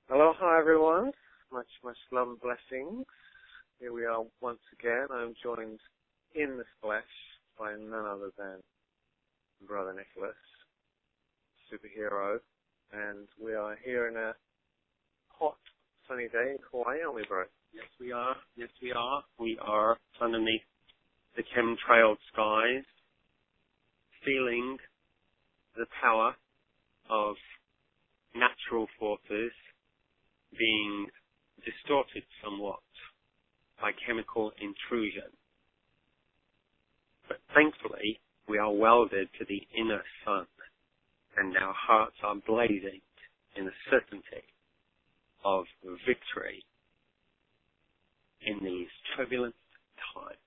Aloha, everyone. Much love and blessings. Here we are once again. I'm joined in the flesh by none other than Brother Nicholas, superhero. And we are here in a hot, sunny day in Kauai, aren't we, bro? Yes, we are. Yes, we are. We are underneath the chemtrailed skies, feeling the power of natural forces being distorted somewhat by chemical intrusion. But thankfully, we are welded to the inner sun, and our hearts are blazing in the certainty of victory in these turbulent times.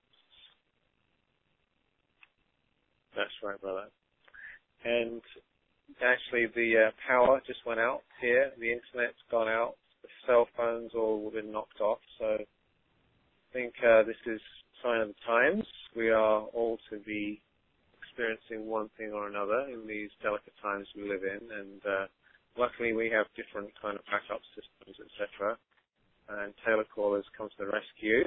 That's right, brother. And actually, the power just went out here. The internet's gone out. The cell phones all been knocked off. So I think this is a sign of the times. We are all to be experiencing one thing or another in these delicate times we live in. And luckily, we have different kind of backup systems, etc. And Taylor Call has come to the rescue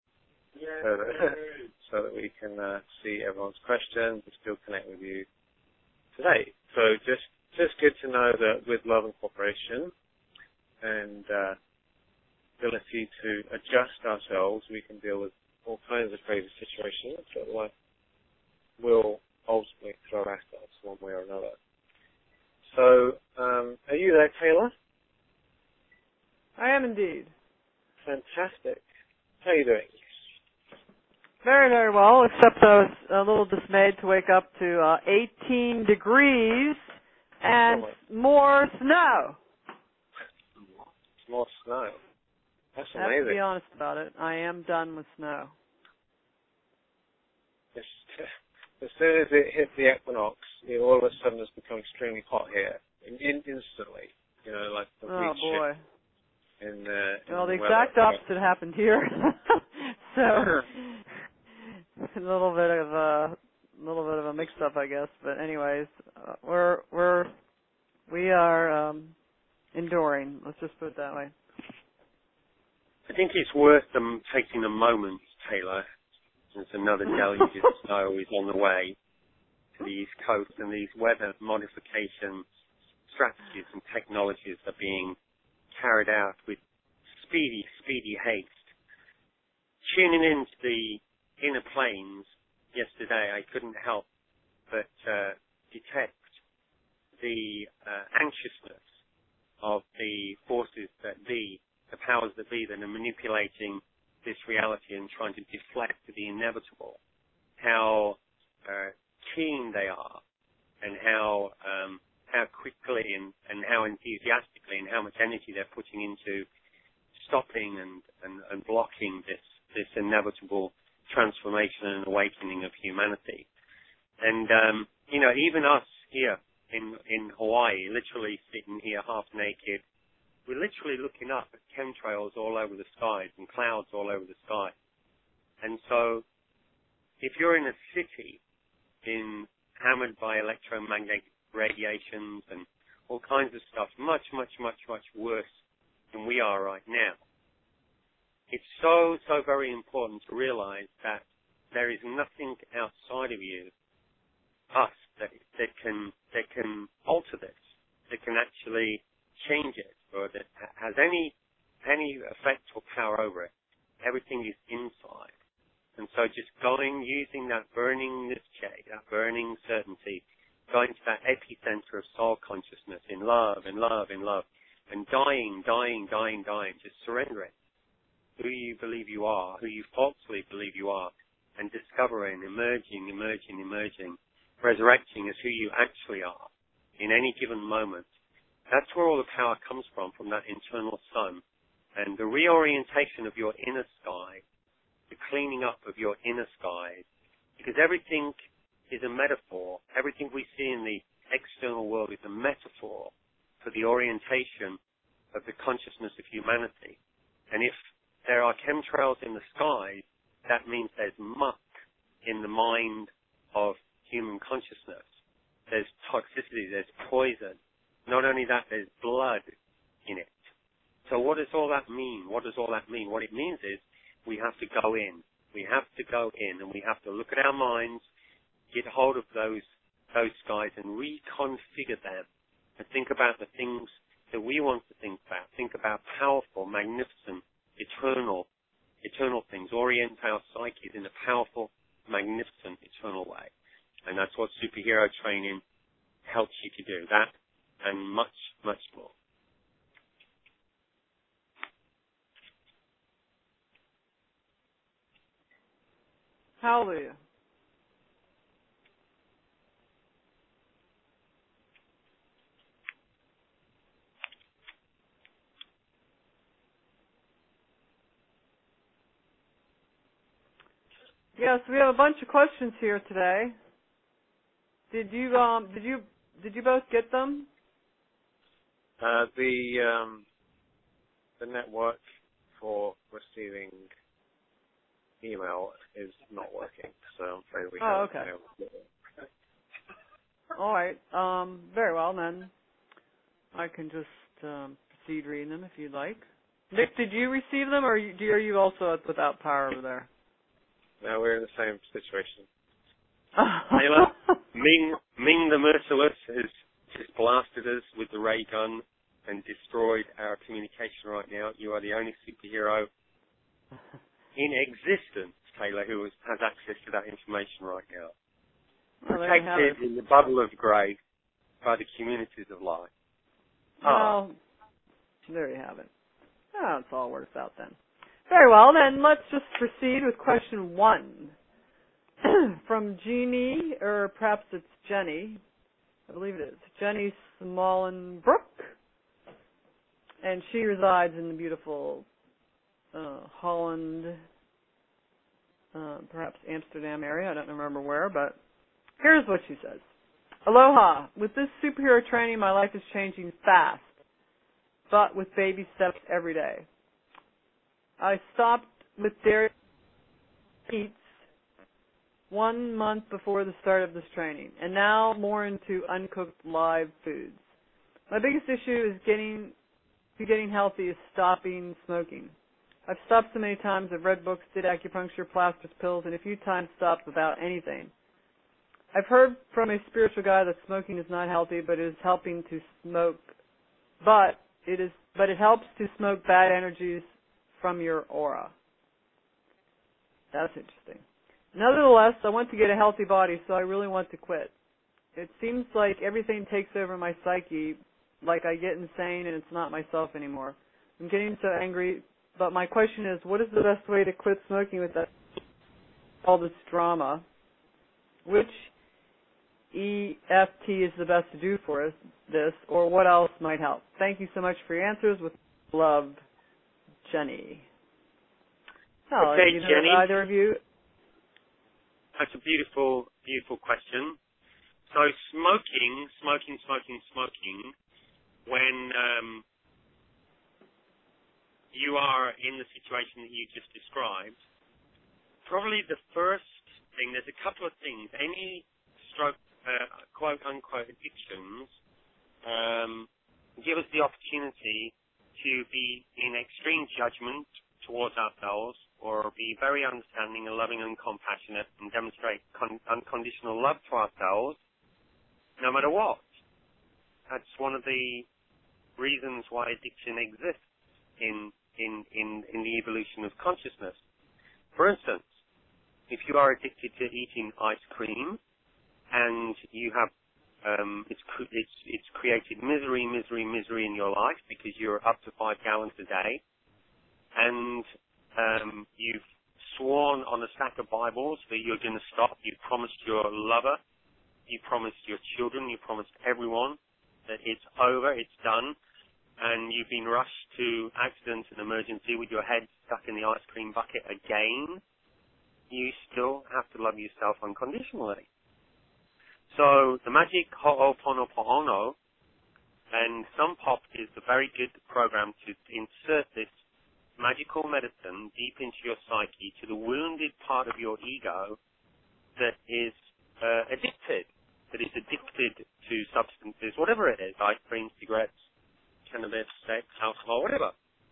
so that we can see everyone's questions and still connect with you today. So just good to know that with love and cooperation and ability to adjust ourselves, we can deal with all kinds of crazy situations that life will ultimately throw at us one way or another. So, are you there, Taylor? I am indeed. Fantastic. How are you doing? Very, very well, except I was a little dismayed to wake up to 18 degrees and more snow. More snow. That's I have amazing. to be honest about it. I am done with snow. As soon as it hit the equinox, all of a sudden it's become extremely hot here. Instantly. Like the Oh, boy. Well, the exact opposite happened here. So a little bit of a mix-up, I guess. But anyways, we are enduring. Let's just put it that way. I think it's worth them taking a moment, Taylor, since another deluge of snow is on the way to the East Coast, and these weather modification strategies and technologies are being carried out with speedy haste. Tuning into the inner planes yesterday, I couldn't help but detect the anxiousness of the forces that be, the powers that be, that are manipulating this reality and trying to deflect the inevitable. How keen they are, and how quickly and how enthusiastically and how much energy they're putting into stopping and blocking this inevitable transformation and awakening of humanity. And even us here in Hawaii, literally sitting here half naked, we're literally looking up at chemtrails all over the skies and clouds all over the sky. And so if you're in a city hammered by electromagnetic radiations and all kinds of stuff, much worse than we are right now, it's so very important to realize that there is nothing outside of you, us, that can alter this, that can actually change it, or that has any effect or power over it. Everything is inside. And so just using that burning nischay, that burning certainty, going to that epicenter of soul consciousness in love, and dying, just surrendering who you believe you are, who you falsely believe you are, and discovering, emerging, resurrecting as who you actually are in any given moment. That's where all the power comes from that internal sun. And the reorientation of your inner sky, the cleaning up of your inner sky, because everything is a metaphor. Everything we see in the external world is a metaphor for the orientation of the consciousness of humanity. And if there are chemtrails in the sky, that means there's muck in the mind of human consciousness. There's toxicity, there's poison. Not only that, there's blood in it. So what does all that mean? What does all that mean? What it means is we have to go in. We have to go in and we have to look at our minds, get hold of those guys and reconfigure them and think about the things that we want to think about. Think about powerful, magnificent, eternal things. Orient our psyches in a powerful, magnificent, eternal way. And that's what superhero training helps you to do. That and much, much more. Hallelujah. Yes, we have a bunch of questions here today. Did you both get them? The network for receiving email is not working, so I'm afraid we haven't been able to do it. All right. Very well, then. I can just proceed reading them if you'd like. Nick, did you receive them, or are you also without power over there? No, we're in the same situation. Taylor, Ming the Merciless has just blasted us with the ray gun and destroyed our communication right now. You are the only superhero in existence, Taylor, who has access to that information right now. Well, protected in the bubble of grey by the communities of light. Well, there you have it. Oh, it's all works out then. Very well, then let's just proceed with question 1 from Jeannie, or perhaps it's Jenny. I believe it is. Jenny Smallenbrook. And she resides in the beautiful Holland, perhaps Amsterdam area. I don't remember where, but here's what she says. Aloha. With this superhero training, my life is changing fast, but with baby steps every day. I stopped with dairy eats 1 month before the start of this training, and now more into uncooked live foods. My biggest issue is getting healthy is stopping smoking. I've stopped so many times. I've read books, did acupuncture, plasters, pills, and a few times stopped without anything. I've heard from a spiritual guy that smoking is not healthy, but it is helping to smoke. But it helps to smoke bad energies from your aura. That's interesting. Nevertheless, I want to get a healthy body, so I really want to quit. It seems like everything takes over my psyche, like I get insane and it's not myself anymore. I'm getting so angry, but my question is, what is the best way to quit smoking with all this drama? Which EFT is the best to do for this, or what else might help? Thank you so much for your answers. With love, Jenny. Oh, okay, Jenny. Either of you? That's a beautiful, beautiful question. So smoking, when you are in the situation that you just described, probably the first thing, there's a couple of things. Any quote-unquote addictions give us the opportunity to be in extreme judgment towards ourselves, or be very understanding and loving and compassionate and demonstrate unconditional love to ourselves, no matter what. That's one of the reasons why addiction exists in the evolution of consciousness. For instance, if you are addicted to eating ice cream, and you have it's created misery in your life because you're up to 5 gallons a day, and you've sworn on a stack of Bibles that you're going to stop. You promised your lover, you promised your children, you promised everyone that it's over, it's done, and you've been rushed to accident and emergency with your head stuck in the ice cream bucket again. You still have to love yourself unconditionally. So the magic Ho'oponopono and Sun Pop is a very good program to insert this magical medicine deep into your psyche, to the wounded part of your ego that is addicted to substances, whatever it is, ice cream, cigarettes, cannabis, sex, alcohol, whatever.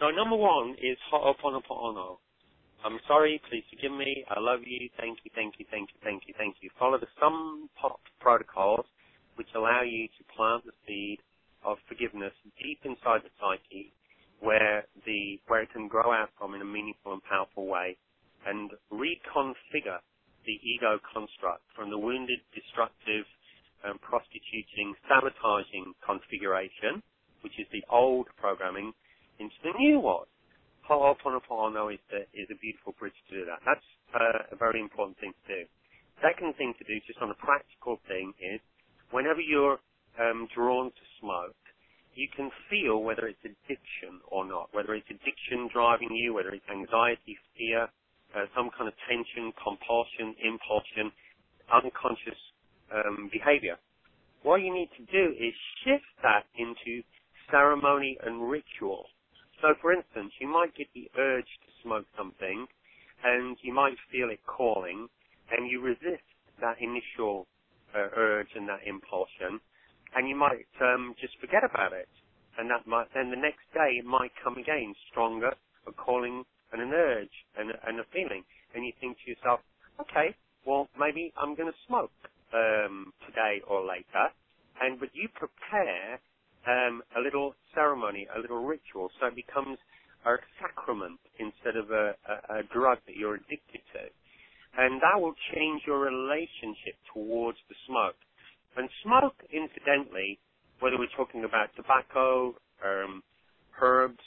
So number one is Ho'oponopono. I'm sorry, please forgive me, I love you, thank you, thank you, thank you, thank you, thank you. Follow the Sun-Pop protocols, which allow you to plant the seed of forgiveness deep inside the psyche, where it can grow out from in a meaningful and powerful way, and reconfigure the ego construct from the wounded, destructive, prostituting, sabotaging configuration, which is the old programming, into the new one. Ho'oponopono is a beautiful bridge to do that. That's a very important thing to do. Second thing to do, just on a practical thing, is whenever you're drawn to smoke, you can feel whether it's addiction or not, whether it's addiction driving you, whether it's anxiety, fear, some kind of tension, compulsion, impulsion, unconscious behavior. What you need to do is shift that into ceremony and ritual. So, for instance, you might get the urge to smoke something, and you might feel it calling, and you resist that initial urge and that impulsion, and you might just forget about it. And then the next day it might come again, stronger, a calling and an urge and a feeling. And you think to yourself, okay, well, maybe I'm going to smoke today or later. But you prepare a little ceremony, a little ritual, so it becomes a sacrament instead of a drug that you're addicted to. And that will change your relationship towards the smoke. And smoke, incidentally, whether we're talking about tobacco, herbs,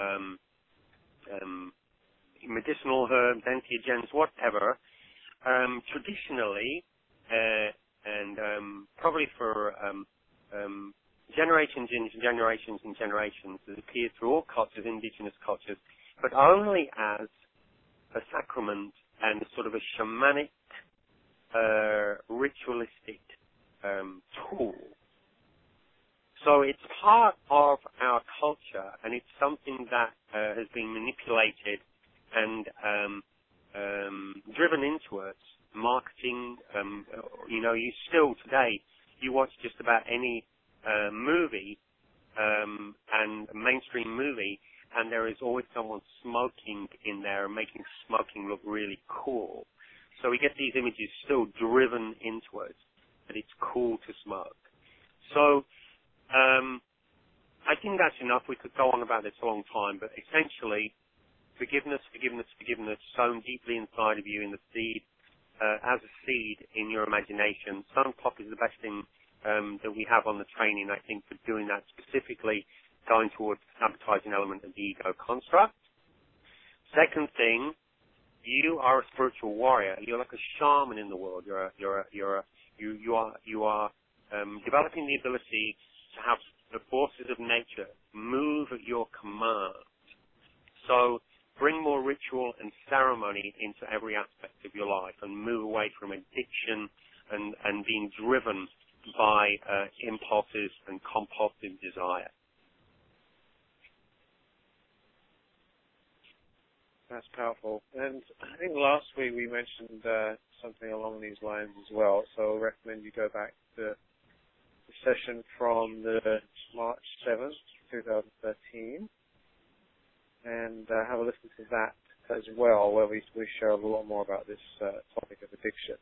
medicinal herbs, entheogens, whatever, traditionally, and probably for generations and generations and generations, it appears through all cultures, indigenous cultures, but only as a sacrament and sort of a shamanic, ritualistic tool. So it's part of our culture, and it's something that has been manipulated and driven into us. Marketing, you still today, you watch just about any movie and mainstream movie, and there is always someone smoking in there and making smoking look really cool. So we get these images still driven into us, that it's cool to smoke. So I think that's enough. We could go on about this a long time, but essentially, forgiveness, forgiveness, forgiveness, sown deeply inside of you in the seed, as a seed in your imagination. Sun-Pop is the best thing that we have on the training, I think, for doing that specifically, going towards the sabotaging element of the ego construct. Second thing, you are a spiritual warrior. You're like a shaman in the world. You are developing the ability to have the forces of nature move at your command. So bring more ritual and ceremony into every aspect of your life and move away from addiction and being driven by impulses and compulsive desire. That's powerful. And I think last week we mentioned something along these lines as well, so I recommend you go back to the session from the March 7th, 2013, and have a listen to that as well, where we share a lot more about this topic of addiction.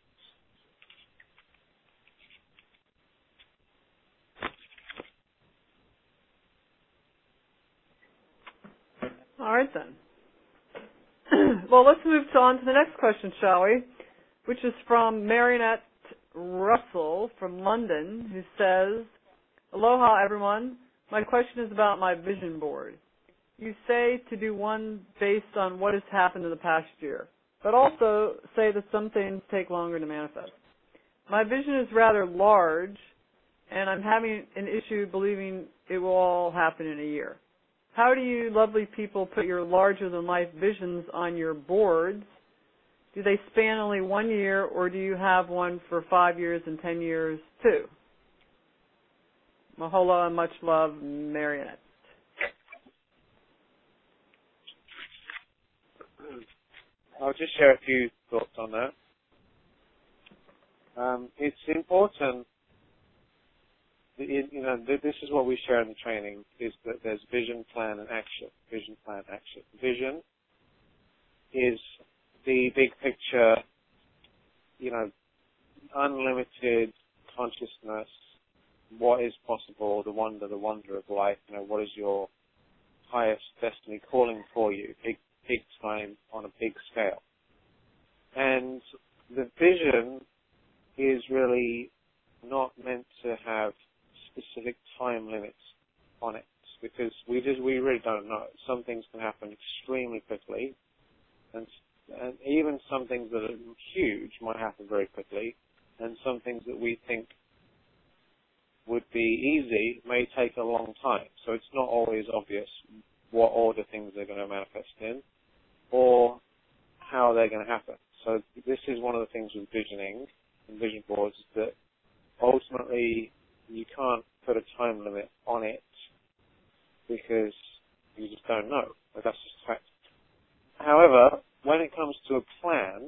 All right, then. Well, let's move on to the next question, shall we? Which is from Marionette Russell from London, who says, "Aloha, everyone. My question is about my vision board. You say to do one based on what has happened in the past year, but also say that some things take longer to manifest. My vision is rather large, and I'm having an issue believing it will all happen in a year. How do you lovely people put your larger-than-life visions on your boards? Do they span only 1 year, or do you have one for 5 years and 10 years, too? Mahalo and much love, Marionette." I'll just share a few thoughts on that. It's important this is what we share in the training, is that there's vision, plan, and action. Vision, plan, action. Vision is the big picture, unlimited consciousness, what is possible, the wonder of life, what is your highest destiny calling for you, big time on a big scale. And the vision is really not meant to have specific time limits on it, because we really don't know. Some things can happen extremely quickly, and even some things that are huge might happen very quickly, and some things that we think would be easy may take a long time. So it's not always obvious what order things are going to manifest in or how they're going to happen. So this is one of the things with visioning and vision boards, that ultimately you can't put a time limit on it because you just don't know. But that's just a fact. However, when it comes to a plan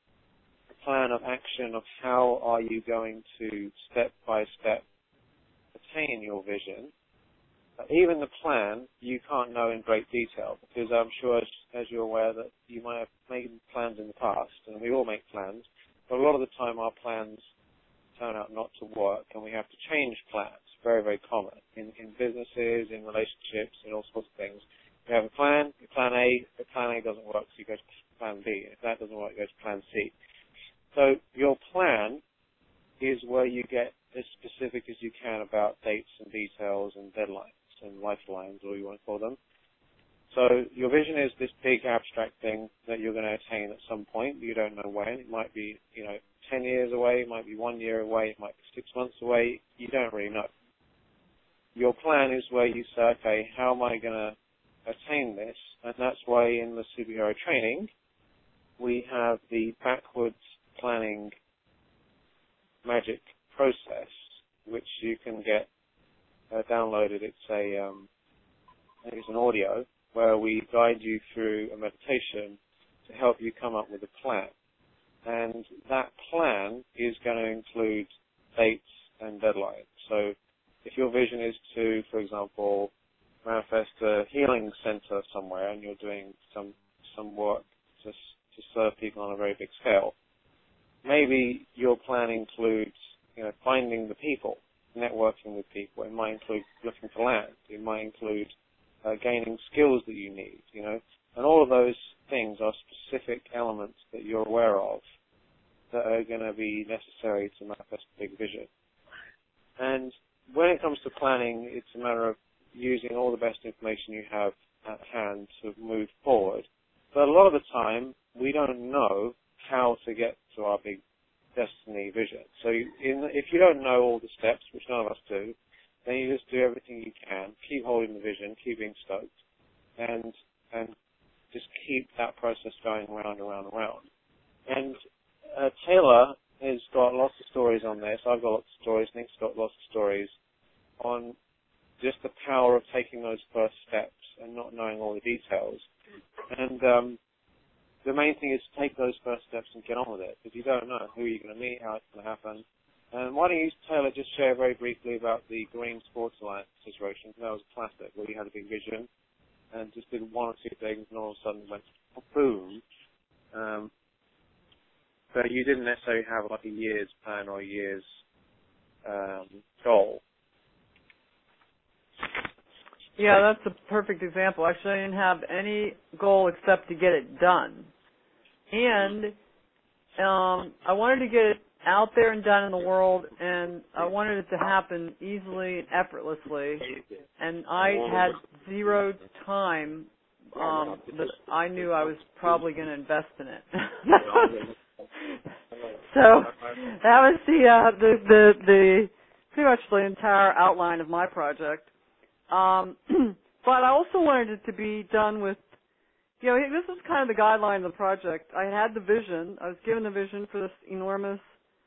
of action of how are you going to step by step attain your vision, even the plan you can't know in great detail, because I'm sure as you're aware that you might have made plans in the past, and we all make plans, but a lot of the time our plans turn out not to work and we have to change plans. Very, very common in businesses, in relationships, in all sorts of things. You have a plan, plan A, if plan A doesn't work, so you go to plan B. If that doesn't work, you go to plan C. So your plan is where you get as specific as you can about dates and details and deadlines and lifelines, or you want to call them. So your vision is this big abstract thing that you're going to attain at some point. You don't know when. It might be, 10 years away. It might be 1 year away. It might be 6 months away. You don't really know. Your plan is where you say, okay, how am I going to attain this? And that's why in the superhero training, we have the backwards planning magic process, which you can get downloaded. It's an audio where we guide you through a meditation to help you come up with a plan. And that plan is going to include dates and deadlines. So if your vision is to, for example, manifest a healing center somewhere, and you're doing some work to serve people on a very big scale, maybe your plan includes, finding the people, networking with people. It might include looking for land. It might include gaining skills that you need, And all of those things are specific elements that you're aware of that are going to be necessary to manifest a big vision. And when it comes to planning, it's a matter of using all the best information you have at hand to move forward. But a lot of the time, we don't know how to get to our big destiny vision. So if you don't know all the steps, which none of us do, then you just do everything you can, keep holding the vision, keep being stoked, and just keep that process going round and round and round. And Taylor has got lots of stories on this. I've got lots of stories. Nick's got lots of stories on just the power of taking those first steps and not knowing all the details. And the main thing is to take those first steps and get on with it, because you don't know who you're going to meet, how it's going to happen. And why don't you, Taylor, just share very briefly about the Green Sports Alliance situation? That was classic, where you had a big vision and just did one or two things, and all of a sudden went boom. But you didn't necessarily have like a year's plan or a year's goal. Yeah, that's a perfect example. Actually, I didn't have any goal except to get it done. And I wanted to get it out there and done in the world, and I wanted it to happen easily and effortlessly. And I had zero time that I knew I was probably going to invest in it. So that was the pretty much the entire outline of my project. But I also wanted it to be done with, this is kind of the guideline of the project. I had the vision. I was given the vision for this enormous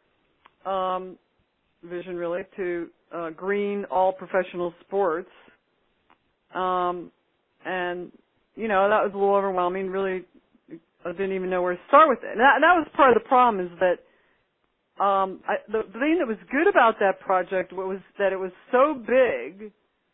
vision, really, to green all professional sports. And, that was a little overwhelming. Really, I didn't even know where to start with it. And that was part of the problem, is that the thing that was good about that project was that it was so big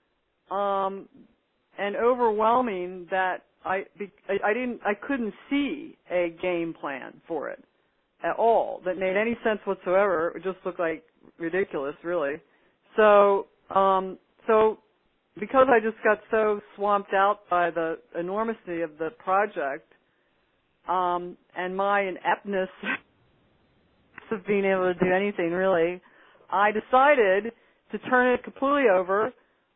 and overwhelming that I couldn't see a game plan for it at all that made any sense whatsoever. It just looked like ridiculous, really. So because I just got so swamped out by the enormity of the project and my ineptness of being able to do anything, really, I decided to turn it completely over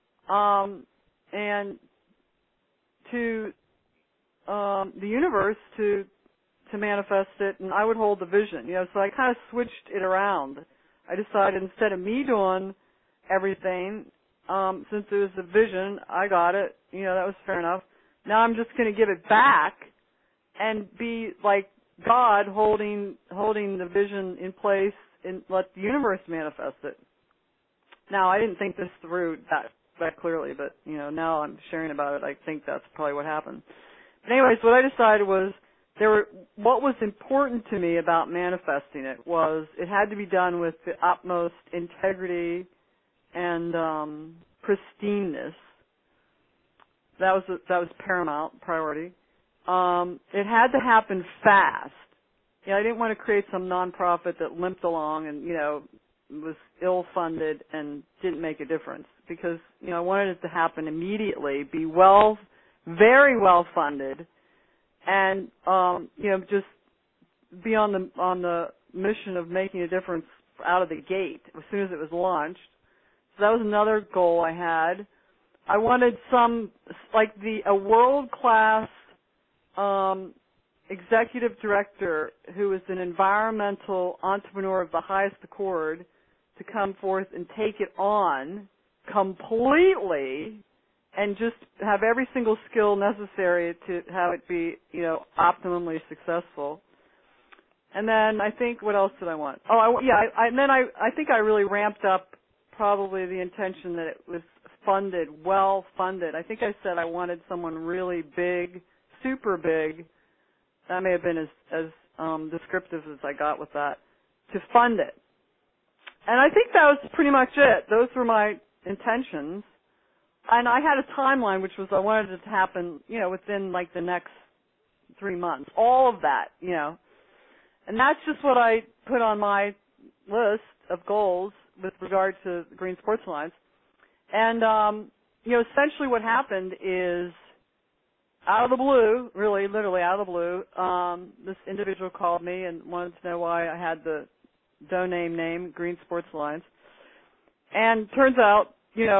and to the universe to manifest it, and I would hold the vision. So I kind of switched it around. I decided instead of me doing everything, since it was a vision, I got it. That was fair enough. Now I'm just going to give it back and be like God holding the vision in place and let the universe manifest it. Now, I didn't think this through that clearly, but, now I'm sharing about it. I think that's probably what happened. But anyways, what I decided was what was important to me about manifesting it was it had to be done with the utmost integrity and pristineness. That was paramount priority. It had to happen fast. I didn't want to create some nonprofit that limped along and, was ill-funded and didn't make a difference because, I wanted it to happen immediately, be very well-funded, and, just be on the mission of making a difference out of the gate as soon as it was launched. So that was another goal I had. I wanted a world-class executive director who is an environmental entrepreneur of the highest accord to come forth and take it on completely and just have every single skill necessary to have it be, optimally successful. And then I think, what else did I want? I think I really ramped up probably the intention that it was well funded. I think I said I wanted someone really big, super big. That may have been as descriptive as I got with that, to fund it. And I think that was pretty much it. Those were my intentions. And I had a timeline, which was I wanted it to happen, within the next 3 months. All of that, And that's just what I put on my list of goals with regard to Green Sports Alliance. And, essentially what happened is, out of the blue, really, literally out of the blue, this individual called me and wanted to know why I had the domain name, Green Sports Alliance. And turns out,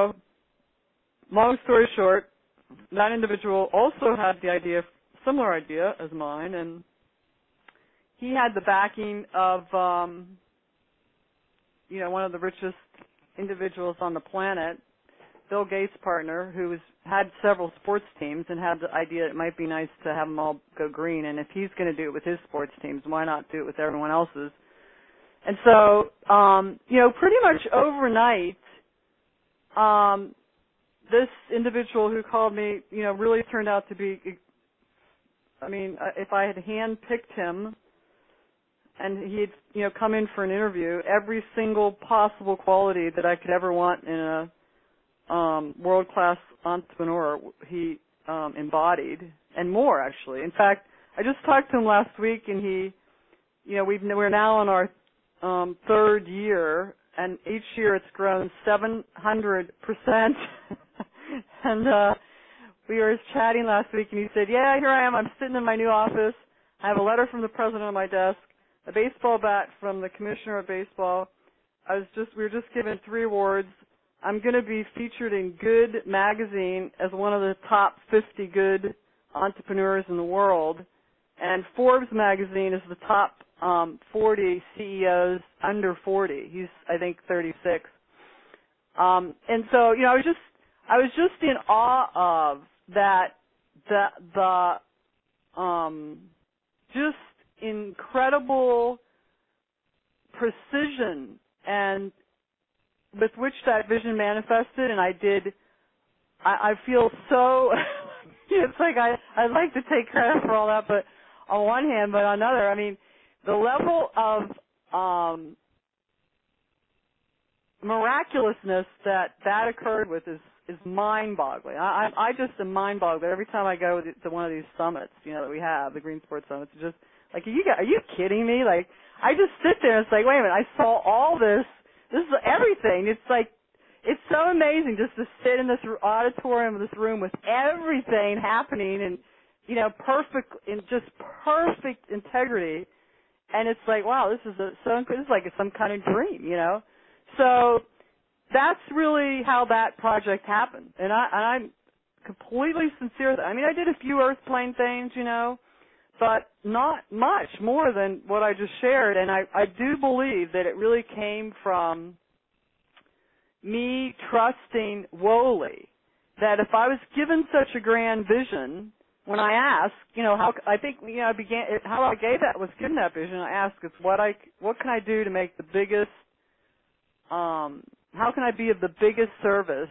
long story short, that individual also had the similar idea as mine, and he had the backing of, one of the richest individuals on the planet, Bill Gates' partner, who had several sports teams and had the idea it might be nice to have them all go green. And if he's going to do it with his sports teams, why not do it with everyone else's? And so, pretty much overnight, this individual who called me, really turned out to be, if I had hand-picked him and he'd, come in for an interview, every single possible quality that I could ever want in a world-class entrepreneur he embodied, and more, actually. In fact, I just talked to him last week, and he, we're now on our third year, and each year it's grown 700%. And we were chatting last week, and he said, yeah, here I am. I'm sitting in my new office. I have a letter from the president on my desk, a baseball bat from the commissioner of baseball. We were just given 3 awards. I'm going to be featured in Good magazine as one of the top 50 good entrepreneurs in the world. And Forbes magazine is the top 40 CEOs under 40. He's, I think, 36. And so, I was just in awe of that, the just incredible precision and with which that vision manifested, and I feel so, it's like I'd like to take credit for all that, but on one hand, but on another, the level of miraculousness that occurred with is mind-boggling. I just am mind-boggling every time I go to one of these summits, that we have, the Green Sports Summits. It's just like, are you kidding me? Like, I just sit there and it's like, wait a minute, I saw all this. This is everything. It's like, it's so amazing just to sit in this auditorium, this room with everything happening and, perfect integrity. And it's like, wow, this is like some kind of dream, So that's really how that project happened. And I'm completely sincere. I mean, I did a few earth plane things, but not much more than what I just shared. And I do believe that it really came from me trusting Wholly that if I was given such a grand vision, when I asked, how I gave that was given that vision. I asked, what can I do to make the biggest, how can I be of the biggest service,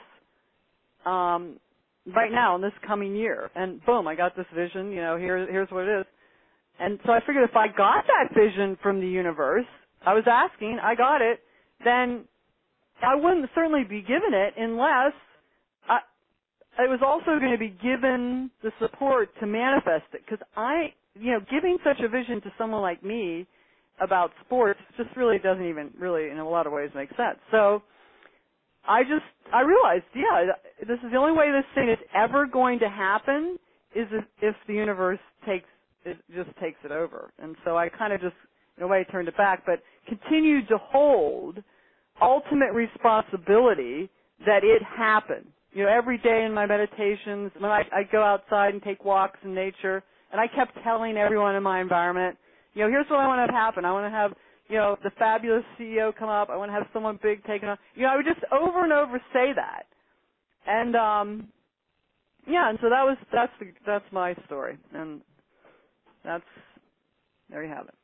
right now in this coming year? And boom, I got this vision. Here's what it is. And so I figured if I got that vision from the universe, I was asking, I got it, then I wouldn't certainly be given it unless I was also going to be given the support to manifest it. Because giving such a vision to someone like me about sports just really doesn't even really, in a lot of ways, make sense. So I realized, this is the only way this thing is ever going to happen is if the universe takes it over. And so I kind of just, in a way, turned it back, but continued to hold ultimate responsibility that it happened. Every day in my meditations, when I go outside and take walks in nature, and I kept telling everyone in my environment, here's what I want to have happen. I want to have, the fabulous CEO come up. I want to have someone big taken on. I would just over and over say that. And, and so that's my story. And there you have it.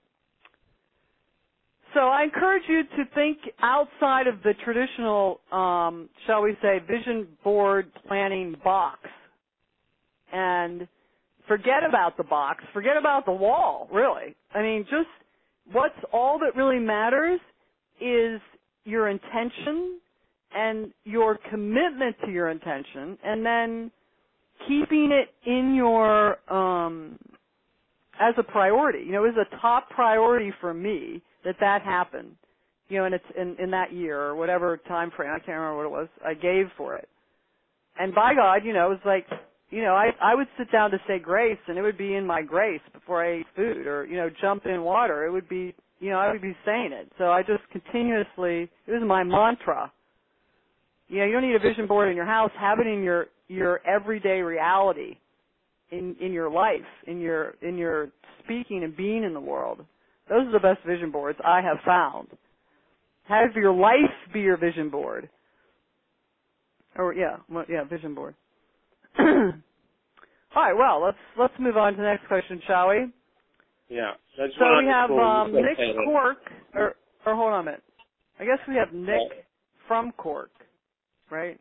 So I encourage you to think outside of the traditional, shall we say, vision board planning box. And forget about the box. Forget about the wall, really. I mean, just what's all that really matters is your intention and your commitment to your intention, and then keeping it in your, as a priority. It was a top priority for me that happened, and it's in that year or whatever time frame, I can't remember what it was, I gave for it. And by God, it was like, I would sit down to say grace, and it would be in my grace before I ate food, or, jump in water. It would be, I would be saying it. So I just continuously, it was my mantra. You don't need a vision board in your house. Have it in your everyday reality, in your life, in your speaking and being in the world. Those are the best vision boards I have found. Have your life be your vision board. Or vision board. All right, well, let's move on to the next question, shall we? Yeah. So we have Nick Cork, or hold on a minute. I guess we have Nick from Cork, right?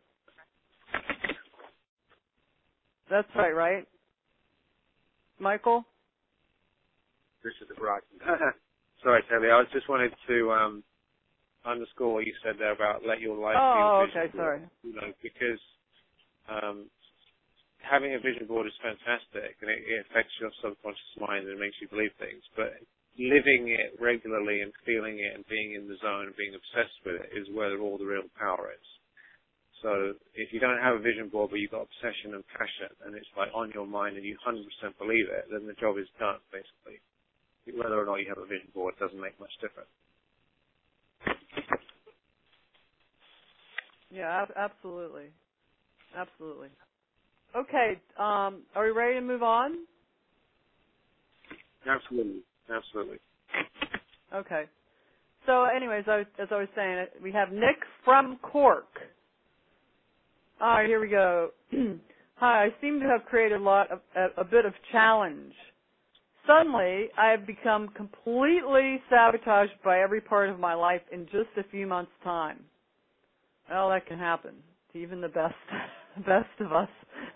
That's right? Michael? This is the garage. Sorry, Kelly. I just wanted to underscore what you said there about let your life be your vision board. Sorry. Because having a vision board is fantastic, and it affects your subconscious mind and makes you believe things. But living it regularly and feeling it and being in the zone and being obsessed with it is where all the real power is. So if you don't have a vision board but you've got obsession and passion and it's like on your mind and you 100% believe it, then the job is done, basically. Whether or not you have a vision board doesn't make much difference. Yeah, absolutely. Okay, are we ready to move on? Absolutely. Okay. So anyways, as I was saying, we have Nick from Cork. All right, here we go. Hi, I seem to have created a bit of challenge. Suddenly, I have become completely sabotaged by every part of my life in just a few months' time. Well, that can happen to even the best of us.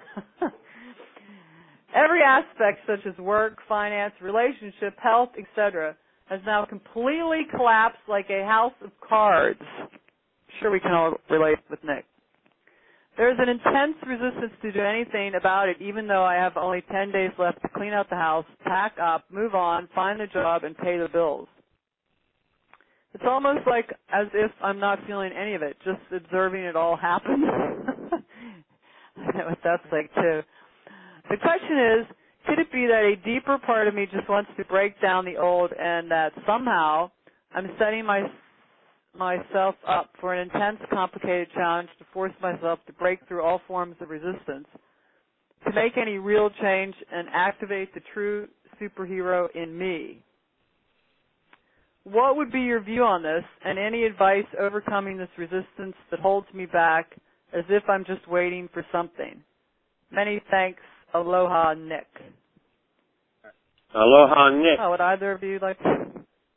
Every aspect, such as work, finance, relationship, health, etc., has now completely collapsed like a house of cards. sure we can all relate with Nick. There's an intense resistance to do anything about it, even though I have only 10 days left to clean out the house, pack up, move on, find a job, and pay the bills. It's almost like as if I'm not feeling any of it, just observing it all happen. I know what that's like, too. The question is, could it be that a deeper part of me just wants to break down the old and that somehow I'm setting myself up for an intense, complicated challenge to force myself to break through all forms of resistance, to make any real change and activate the true superhero in me? What would be your view on this and any advice overcoming this resistance that holds me back as if I'm just waiting for something? Many thanks. Aloha, Nick. Aloha, Nick. Oh, would either of you like to?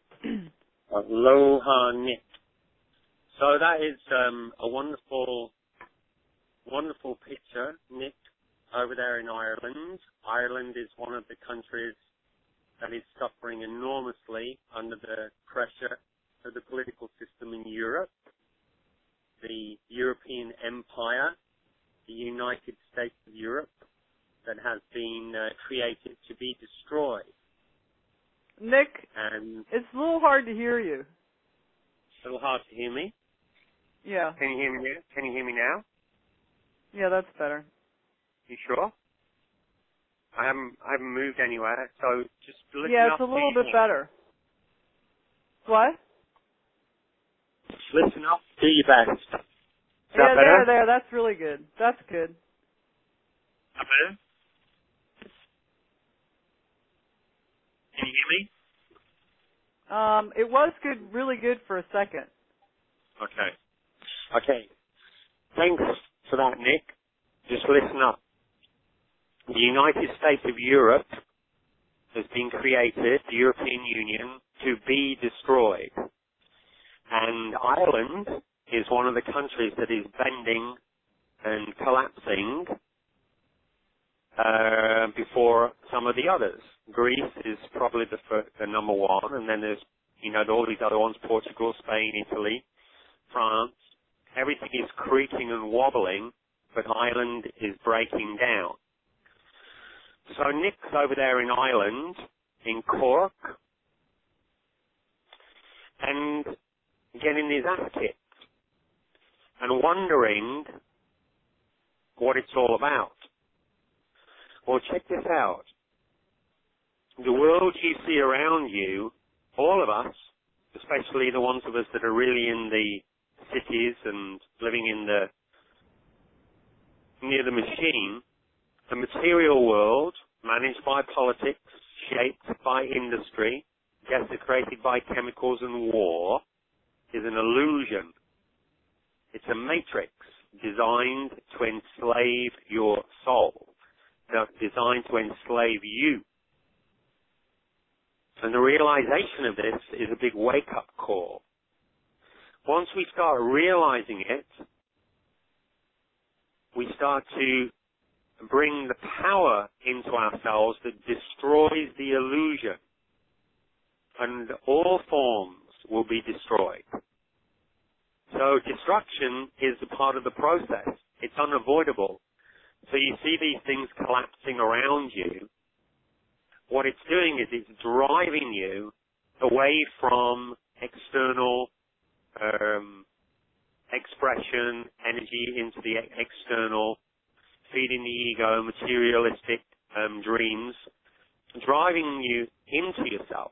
Aloha, Nick. So that is a wonderful picture, Nick, over there in Ireland. Ireland is one of the countries that is suffering enormously under the pressure of the political system in Europe. The European Empire, the United States of Europe, that has been created to be destroyed. Nick, and it's a little hard to hear you. It's a little hard to hear me. Yeah. Can you hear me now? Can you hear me now? Yeah, that's better. You sure? I haven't moved anywhere, so just listen up. Yeah, it's a little bit better. What? Just listen up. Do your best. Is yeah, that better? there. That's really good. That's good. Is that better? Can you hear me? It was good, really good for a second. Okay. Thanks for that, Nick. Just listen up. The United States of Europe has been created, the European Union, to be destroyed. And Ireland is one of the countries that is bending and collapsing before some of the others. Greece is probably the number one, and then there's, all these other ones, Portugal, Spain, Italy, France. Everything is creaking and wobbling, but Ireland is breaking down. So Nick's over there in Ireland, in Cork, and getting his ass kicked, and wondering what it's all about. Well, check this out. The world you see around you, all of us, especially the ones of us that are really in the cities and living in near the machine, the material world, managed by politics, shaped by industry, desecrated by chemicals and war, is an illusion. It's a matrix designed to enslave your soul, designed to enslave you. And the realization of this is a big wake-up call. Once we start realizing it, we start to bring the power into ourselves that destroys the illusion, and all forms will be destroyed. So destruction is a part of the process. It's unavoidable. So you see these things collapsing around you. What it's doing is it's driving you away from external expression, energy into the external, feeding the ego, materialistic dreams, driving you into yourself,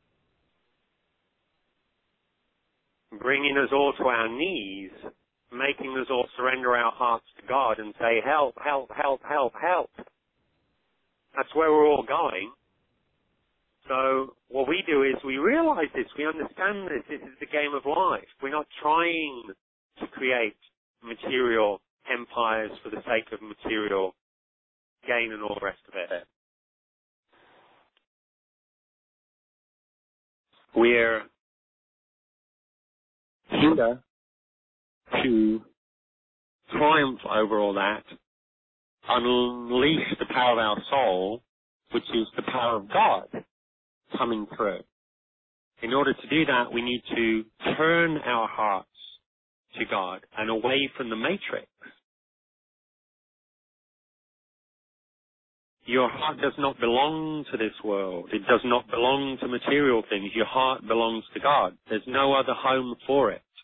bringing us all to our knees, making us all surrender our hearts to God and say, help, help, help, help, help. That's where we're all going. So what we do is we realize this, we understand this, this is the game of life. We're not trying to create material empires for the sake of material gain and all the rest of it. We're here to triumph over all that, unleash the power of our soul, which is the power of God coming through. In order to do that, we need to turn our hearts to God and away from the matrix. Your heart does not belong to this world. It does not belong to material things. Your heart belongs to God. There's no other home for it.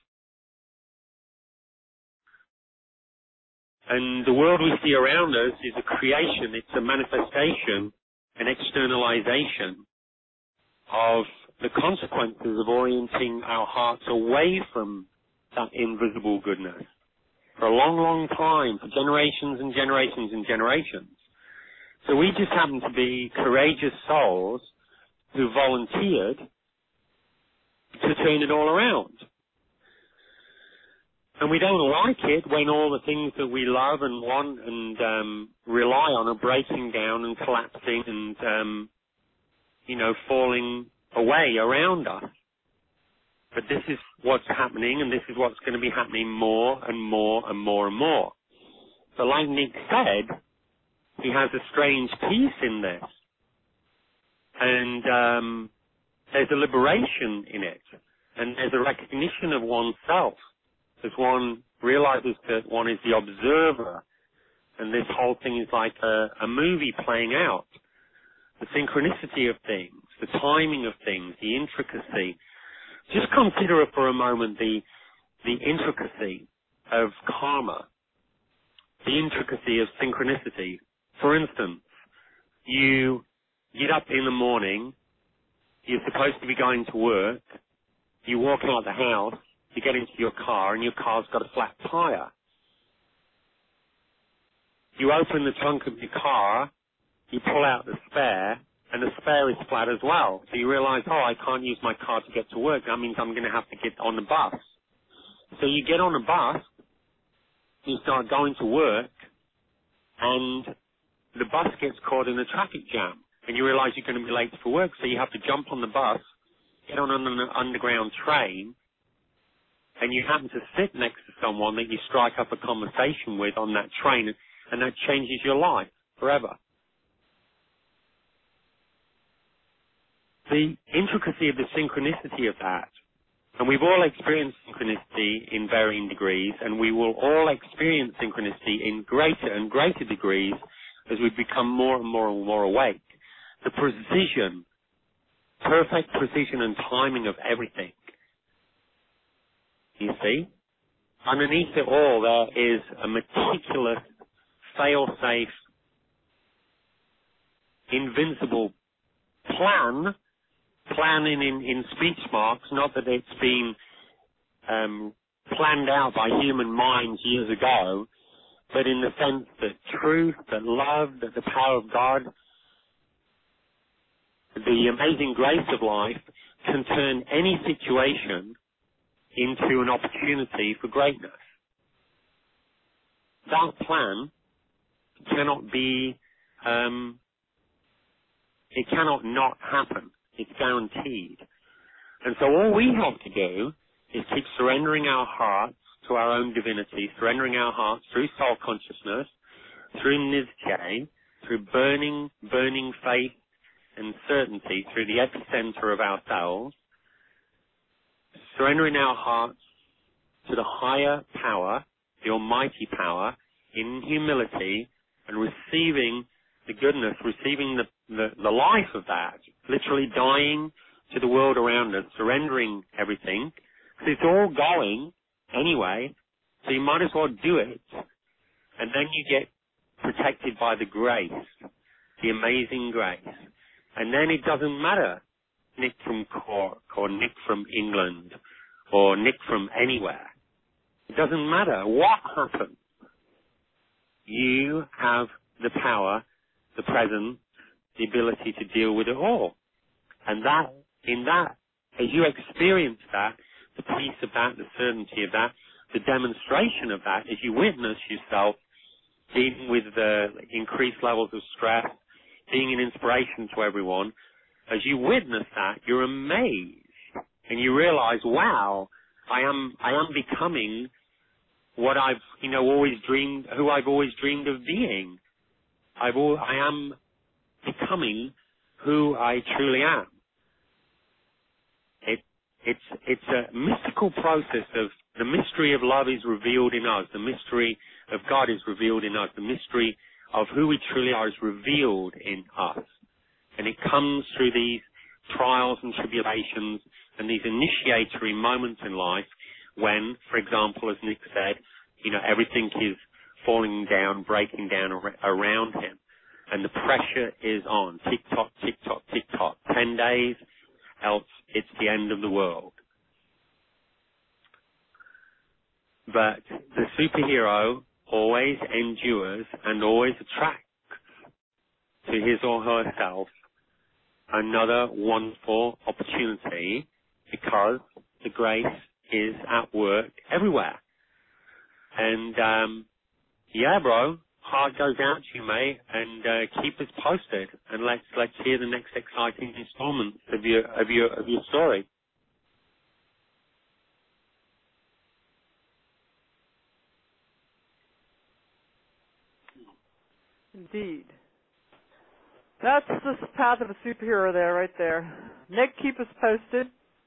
And the world we see around us is a creation. It's a manifestation, an externalization of the consequences of orienting our hearts away from that invisible goodness for a long, long time, for generations and generations and generations. So we just happen to be courageous souls who volunteered to turn it all around. And we don't like it when all the things that we love and want and rely on are breaking down and collapsing and, falling away around us. But this is what's happening, and this is what's going to be happening more and more and more and more. But like Nick said, he has a strange peace in this. And there's a liberation in it. And there's a recognition of oneself as one realizes that one is the observer. And this whole thing is like a movie playing out. The synchronicity of things, the timing of things, the intricacy. Just consider for a moment the intricacy of karma, the intricacy of synchronicity. For instance, you get up in the morning, you're supposed to be going to work, you walk out the house, you get into your car, and your car's got a flat tire. You open the trunk of your car, you pull out the spare, and the spare is flat as well. So you realize, I can't use my car to get to work. That means I'm going to have to get on the bus. So you get on a bus, you start going to work, and the bus gets caught in a traffic jam. And you realize you're going to be late for work, so you have to jump on the bus, get on an underground train, and you happen to sit next to someone that you strike up a conversation with on that train, and that changes your life forever. The intricacy of the synchronicity of that, and we've all experienced synchronicity in varying degrees, and we will all experience synchronicity in greater and greater degrees as we become more and more and more awake. The precision, perfect precision and timing of everything. You see? Underneath it all, there is a meticulous, fail-safe, invincible plan in speech marks, not that it's been planned out by human minds years ago, but in the sense that truth, that love, that the power of God, the amazing grace of life can turn any situation into an opportunity for greatness. That plan cannot be, it cannot not happen. It's guaranteed. And so all we have to do is keep surrendering our hearts to our own divinity, surrendering our hearts through soul consciousness, through Nizke, through burning faith and certainty, through the epicenter of ourselves, surrendering our hearts to the higher power, the almighty power, in humility, and receiving the goodness, receiving the life of that, literally dying to the world around us, surrendering everything, because it's all going anyway, so you might as well do it, and then you get protected by the grace, the amazing grace. And then it doesn't matter, Nick from Cork, or Nick from England, or Nick from anywhere. It doesn't matter what happens. You have the power, the presence, the ability to deal with it all. And as you experience that, the peace of that, the certainty of that, the demonstration of that, as you witness yourself dealing with the increased levels of stress, being an inspiration to everyone, as you witness that, you're amazed. And you realize, wow, I am becoming what I've, always dreamed, who I've always dreamed of being. I am becoming who I truly am. It's a mystical process of The mystery of love is revealed in us. The mystery of God is revealed in us. The mystery of who we truly are is revealed in us. And it comes through these trials and tribulations and these initiatory moments in life when, for example, as Nick said, everything is falling down, breaking down around him. And the pressure is on. Tick-tock, tick-tock, tick-tock. 10 days, else it's the end of the world. But the superhero always endures and always attracts to his or herself another wonderful opportunity because the grace is at work everywhere. And, bro, heart goes out to you, mate, and keep us posted, and let's hear the next exciting installment of your story. Indeed. That's the path of a superhero there, right there. Nick, keep us posted,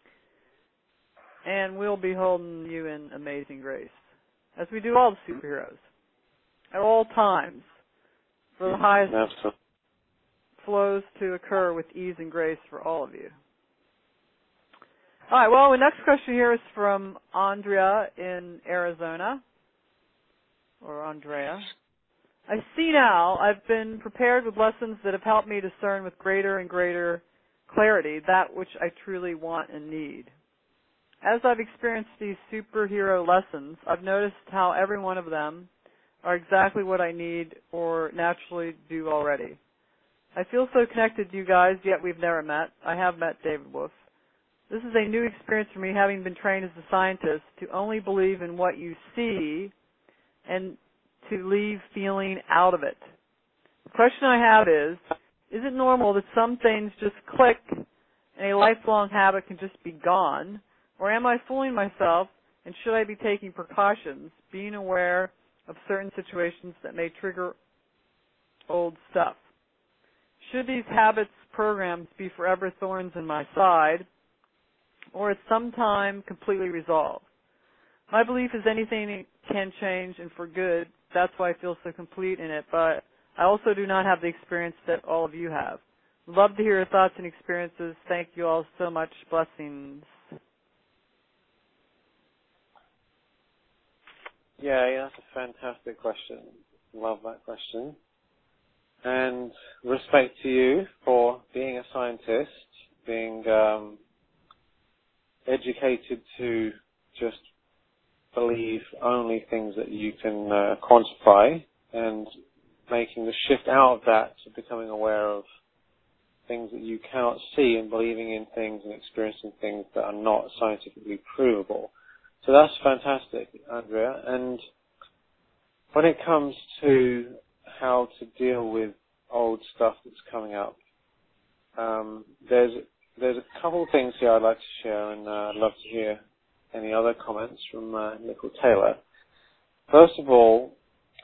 and we'll be holding you in amazing grace, as we do all the superheroes, at all times, for the highest flows to occur with ease and grace for all of you. All right, well, the next question here is from Andrea in Arizona, or Andrea. I see now I've been prepared with lessons that have helped me discern with greater and greater clarity that which I truly want and need. As I've experienced these superhero lessons, I've noticed how every one of them are exactly what I need or naturally do already. I feel so connected to you guys, yet we've never met. I have met David Wolf. This is a new experience for me, having been trained as a scientist, to only believe in what you see and to leave feeling out of it. The question I have is it normal that some things just click and a lifelong habit can just be gone? Or am I fooling myself, and should I be taking precautions, being aware of certain situations that may trigger old stuff? Should these habits, programs be forever thorns in my side, or at some time completely resolved? My belief is anything can change, and for good. That's why I feel so complete in it, but I also do not have the experience that all of you have. Love to hear your thoughts and experiences. Thank you all so much. Blessings. Yeah, that's a fantastic question. Love that question. And respect to you for being a scientist, being educated to just believe only things that you can quantify, and making the shift out of that to becoming aware of things that you cannot see and believing in things and experiencing things that are not scientifically provable. So that's fantastic, Andrea. And when it comes to how to deal with old stuff that's coming up, there's a couple of things here I'd like to share, and I'd love to hear any other comments from Nick or Taylor. First of all,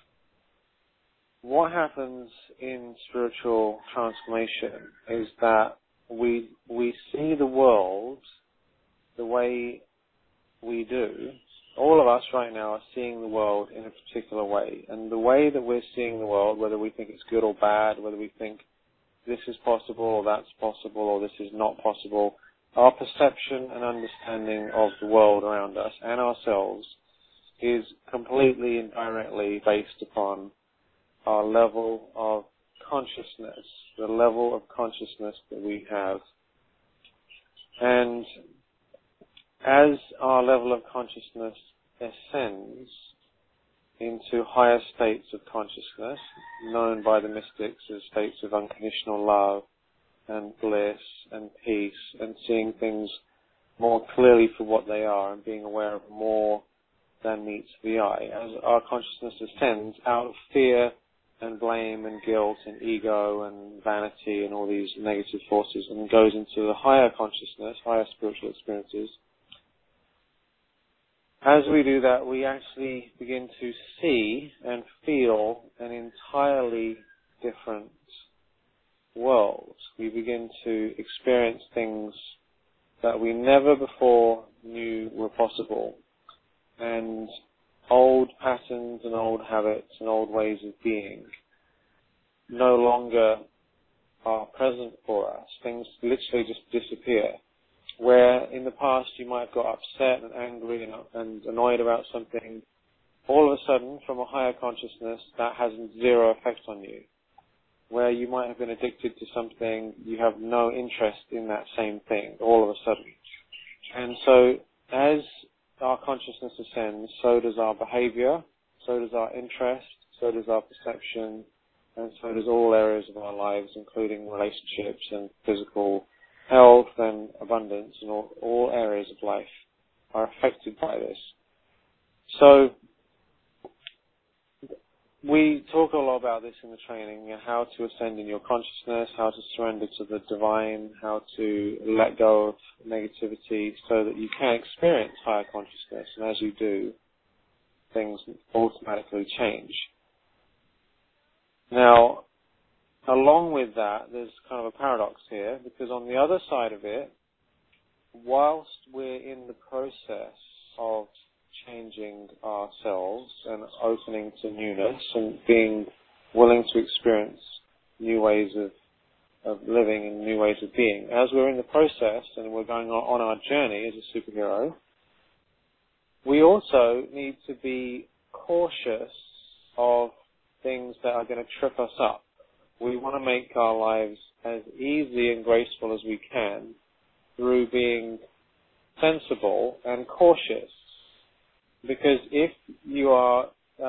what happens in spiritual transformation is that we see the world the way we do. All of us right now are seeing the world in a particular way. And the way that we're seeing the world, whether we think it's good or bad, whether we think this is possible or that's possible or this is not possible, our perception and understanding of the world around us and ourselves is completely and directly based upon our level of consciousness, the level of consciousness that we have. And as our level of consciousness ascends into higher states of consciousness, known by the mystics as states of unconditional love and bliss and peace, and seeing things more clearly for what they are and being aware of more than meets the eye. As our consciousness ascends out of fear and blame and guilt and ego and vanity and all these negative forces and goes into the higher consciousness, higher spiritual experiences, as we do that, we actually begin to see and feel an entirely different world. We begin to experience things that we never before knew were possible. ways of being no longer are present for us. Things literally just disappear. Where in the past you might have got upset and angry and annoyed about something, all of a sudden, from a higher consciousness, that has zero effect on you. Where you might have been addicted to something, you have no interest in that same thing, all of a sudden. And so, as our consciousness ascends, so does our behavior, so does our interest, so does our perception, and so does all areas of our lives, including relationships and physical health and abundance, and all areas of life are affected by this. So, we talk a lot about this in the training, how to ascend in your consciousness, how to surrender to the divine, how to let go of negativity so that you can experience higher consciousness. And as you do, things automatically change. Now, along with that, there's kind of a paradox here, because on the other side of it, whilst we're in the process of changing ourselves and opening to newness and being willing to experience new ways of living and new ways of being, as we're in the process and we're going on our journey as a superhero, we also need to be cautious of things that are going to trip us up. We want to make our lives as easy and graceful as we can through being sensible and cautious. Because if you are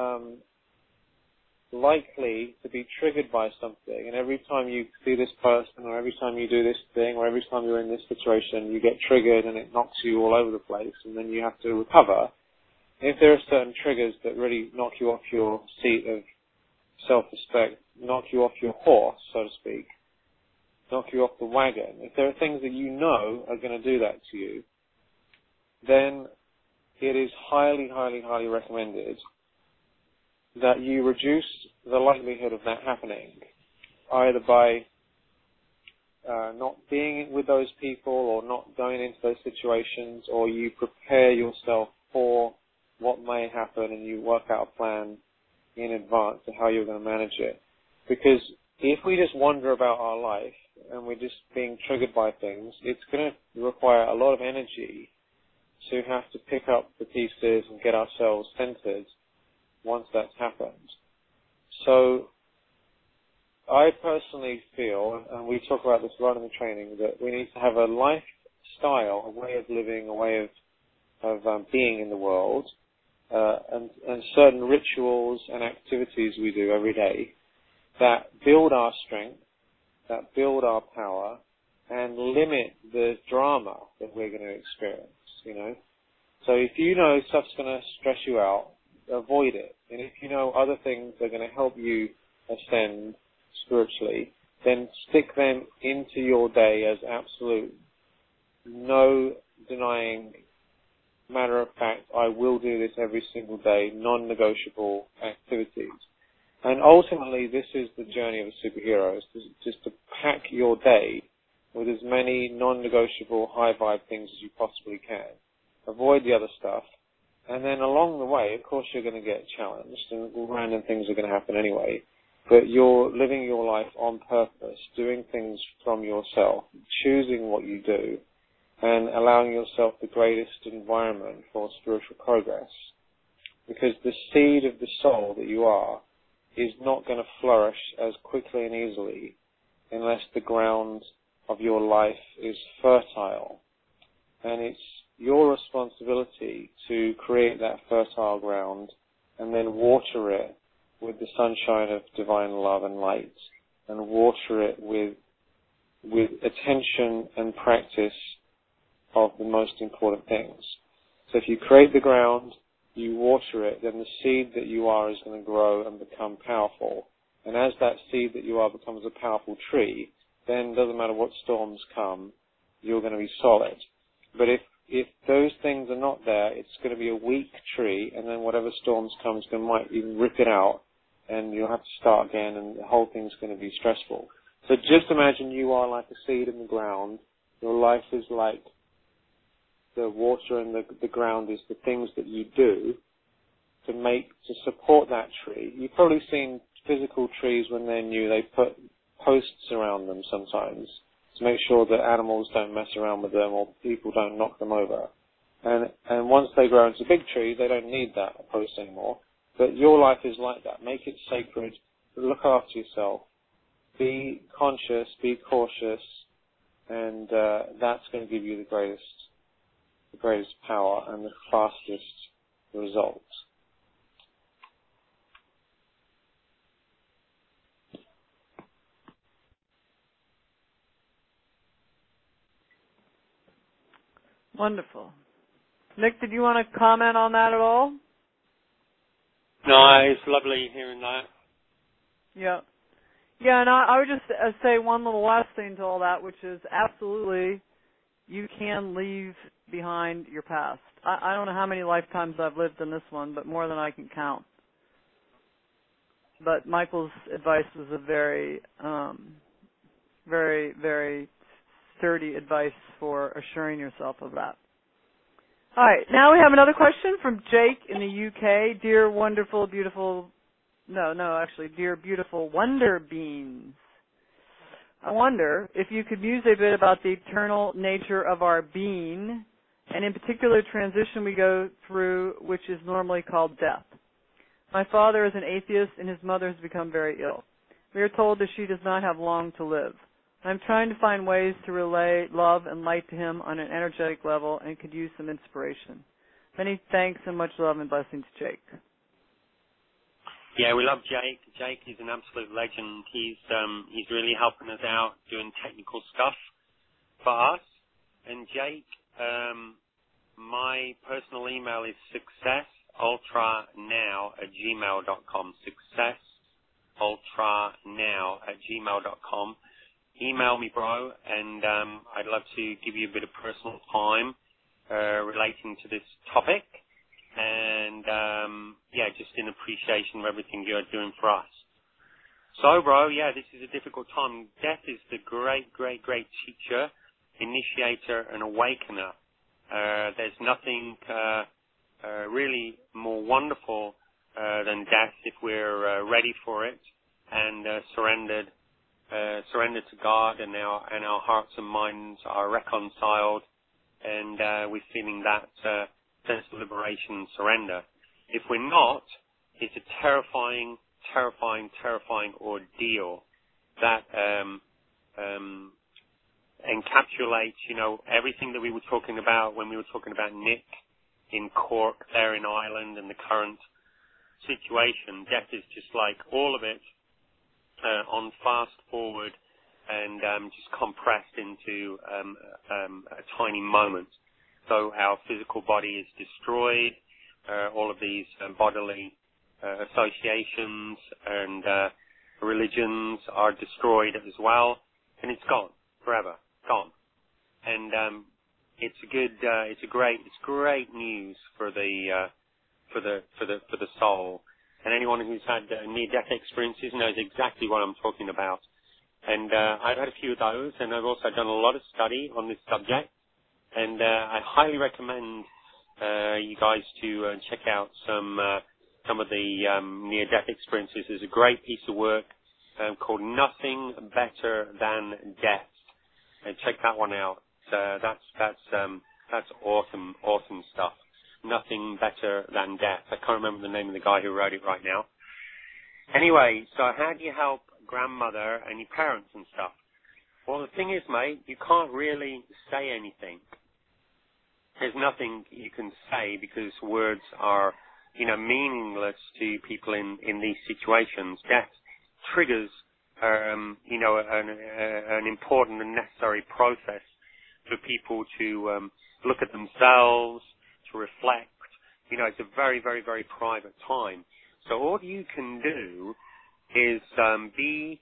likely to be triggered by something, and every time you see this person, or every time you do this thing, or every time you're in this situation, you get triggered and it knocks you all over the place, and then you have to recover. If there are certain triggers that really knock you off your seat of self-respect, knock you off your horse, so to speak, knock you off the wagon, if there are things that you know are going to do that to you, then it is highly, highly, highly recommended that you reduce the likelihood of that happening, either by not being with those people or not going into those situations, or you prepare yourself for what may happen and you work out a plan in advance of how you're going to manage it. Because if we just wander about our life and we're just being triggered by things, it's going to require a lot of energy to have to pick up the pieces and get ourselves centered once that's happened. So I personally feel, and we talk about this a lot in the training, that we need to have a lifestyle, a way of living, a way of being in the world, and certain rituals and activities we do every day that build our strength, that build our power, and limit the drama that we're going to experience, you know. So if you know stuff's going to stress you out, avoid it. And if you know other things are going to help you ascend spiritually, then stick them into your day as absolute, no denying, matter of fact, I will do this every single day, non-negotiable activities. And ultimately, this is the journey of a superhero, is just to pack your day with as many non-negotiable, high-vibe things as you possibly can. Avoid the other stuff. And then along the way, of course, you're going to get challenged, and random things are going to happen anyway. But you're living your life on purpose, doing things from yourself, choosing what you do, and allowing yourself the greatest environment for spiritual progress. Because the seed of the soul that you are is not going to flourish as quickly and easily unless the ground of your life is fertile. And it's your responsibility to create that fertile ground and then water it with the sunshine of divine love and light, and water it with attention and practice of the most important things. So if you create the ground, you water it, then the seed that you are is going to grow and become powerful. And as that seed that you are becomes a powerful tree, then it doesn't matter what storms come, you're going to be solid. But if those things are not there, it's going to be a weak tree, and then whatever storms come might even rip it out, and you'll have to start again, and the whole thing's going to be stressful. So just imagine you are like a seed in the ground. Your life is like the water, and the ground is the things that you do. to support that tree. You've probably seen physical trees when they're new, they put posts around them sometimes to make sure that animals don't mess around with them or people don't knock them over. And once they grow into big trees, they don't need that post anymore. But your life is like that. Make it sacred. Look after yourself. Be conscious. Be cautious. And that's going to give you the greatest power and the fastest results. Wonderful. Nick, did you want to comment on that at all? No, it's lovely hearing that. Yeah. Yeah, and I would just say one little last thing to all that, which is absolutely you can leave behind your past. I don't know how many lifetimes I've lived in this one, but more than I can count. But Michael's advice was a very, very, very sturdy advice for assuring yourself of that. All right, now we have another question from Jake in the UK. Dear beautiful Wonder Beans. I wonder if you could muse a bit about the eternal nature of our being, and in particular transition we go through, which is normally called death. My father is an atheist and his mother has become very ill. We are told that she does not have long to live. I'm trying to find ways to relay love and light to him on an energetic level and could use some inspiration. Many thanks and much love and blessings, Jake. Yeah, we love Jake. Jake is an absolute legend. He's really helping us out doing technical stuff for us. And Jake, my personal email is successultranow@gmail.com. Successultranow@gmail.com. Email me, bro, and I'd love to give you a bit of personal time relating to this topic. And, just in appreciation of everything you're doing for us. So, bro, this is a difficult time. Death is the great, great, great teacher, initiator, and awakener. There's nothing really more wonderful than death if we're ready for it and surrendered to God, and our hearts and minds are reconciled, and we're feeling that sense of liberation and surrender. If we're not, it's a terrifying, terrifying, terrifying ordeal that encapsulates, everything that we were talking about when we were talking about Nick in Cork, there in Ireland, and the current situation. Death is just like all of it on fast forward and just compressed into a tiny moment. So our physical body is destroyed, all of these bodily associations and religions are destroyed as well, and it's gone forever, gone. And it's great news for the soul. And anyone who's had near-death experiences knows exactly what I'm talking about. And I've had a few of those, and I've also done a lot of study on this subject. And I highly recommend you guys to check out some of the near-death experiences. There's a great piece of work called Nothing Better Than Death. And check that one out. That's awesome stuff. Nothing Better Than Death. I can't remember the name of the guy who wrote it right now. Anyway, so how do you help grandmother and your parents and stuff? Well, the thing is, mate, you can't really say anything. There's nothing you can say because words are, meaningless to people in these situations. Death triggers, an important and necessary process for people to look at themselves, to reflect. It's a very, very, very private time. So all you can do is be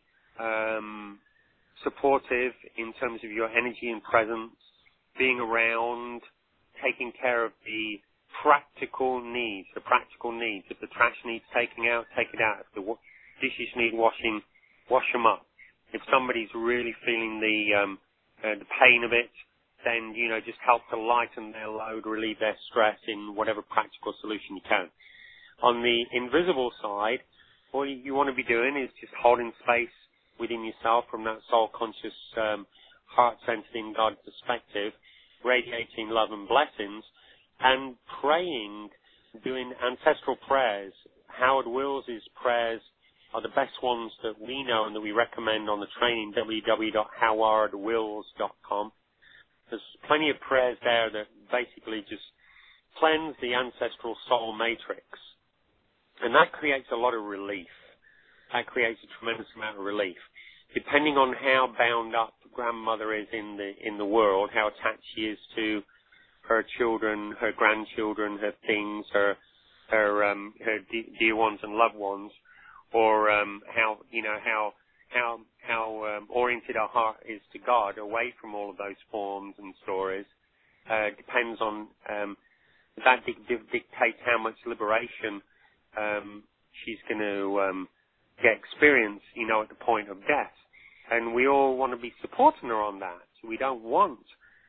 supportive in terms of your energy and presence, being around, taking care of the practical needs. If the trash needs taking out, take it out. If the dishes need washing, wash them up. If somebody's really feeling the pain of it, then, just help to lighten their load, relieve their stress in whatever practical solution you can. On the invisible side, what you want to be doing is just holding space within yourself from that soul-conscious, heart-centered in God perspective, radiating love and blessings, and praying, doing ancestral prayers. Howard Wills' prayers are the best ones that we know and that we recommend on the training, www.howardwills.com. There's plenty of prayers there that basically just cleanse the ancestral soul matrix. And that creates a lot of relief. That creates a tremendous amount of relief. Depending on how bound up grandmother is in the world, how attached she is to her children, her grandchildren, her things, her dear ones and loved ones, or how oriented our heart is to God, away from all of those forms and stories, depends on that dictates how much liberation she's going to get experience, at the point of death. And we all want to be supporting her on that. We don't want,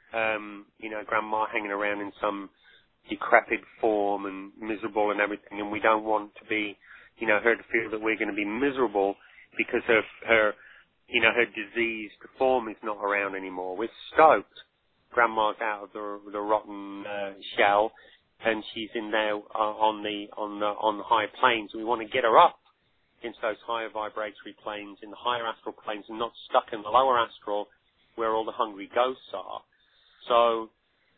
grandma hanging around in some decrepit form and miserable and everything, and we don't want to be, her to feel that we're going to be miserable because of her diseased form is not around anymore. We're stoked. Grandma's out of the rotten shell, and she's in there on the high planes. We want to get her up into those higher vibratory planes, in the higher astral planes, and not stuck in the lower astral where all the hungry ghosts are. So,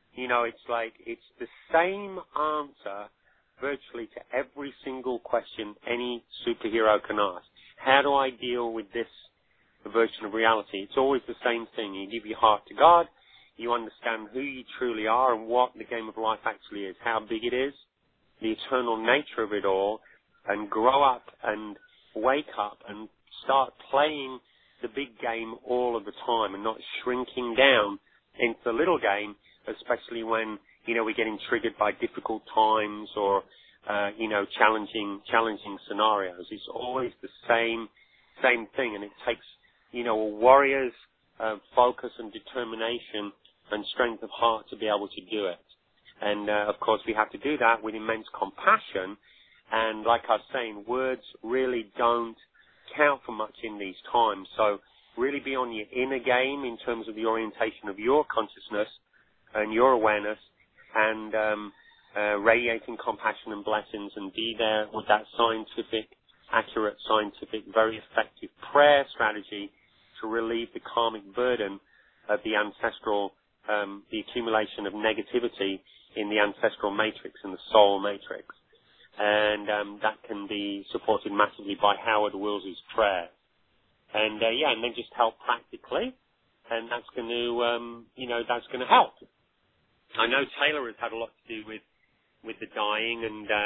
it's the same answer virtually to every single question any superhero can ask. How do I deal with this version of reality? It's always the same thing. You give your heart to God, you understand who you truly are and what the game of life actually is, how big it is, the eternal nature of it all, and grow up and wake up and start playing the big game all of the time and not shrinking down into the little game, especially when, we're getting triggered by difficult times or, challenging scenarios. It's always the same thing, and it takes, a warrior's focus and determination and strength of heart to be able to do it. And, of course, we have to do that with immense compassion. And like I was saying, words really don't count for much in these times. So really be on your inner game in terms of the orientation of your consciousness and your awareness, and radiating compassion and blessings, and be there with that accurate scientific, very effective prayer strategy to relieve the karmic burden of the ancestral, the accumulation of negativity in the ancestral matrix and the soul matrix. And that can be supported massively by Howard Wills' prayer. And and then just help practically, and that's going to, that's going to help. I know Taylor has had a lot to do with the dying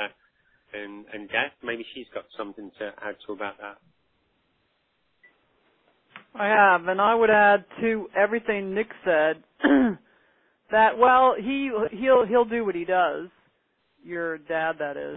and death. Maybe she's got something to add to about that. I have, and I would add to everything Nick said that he'll do what he does. Your dad, that is.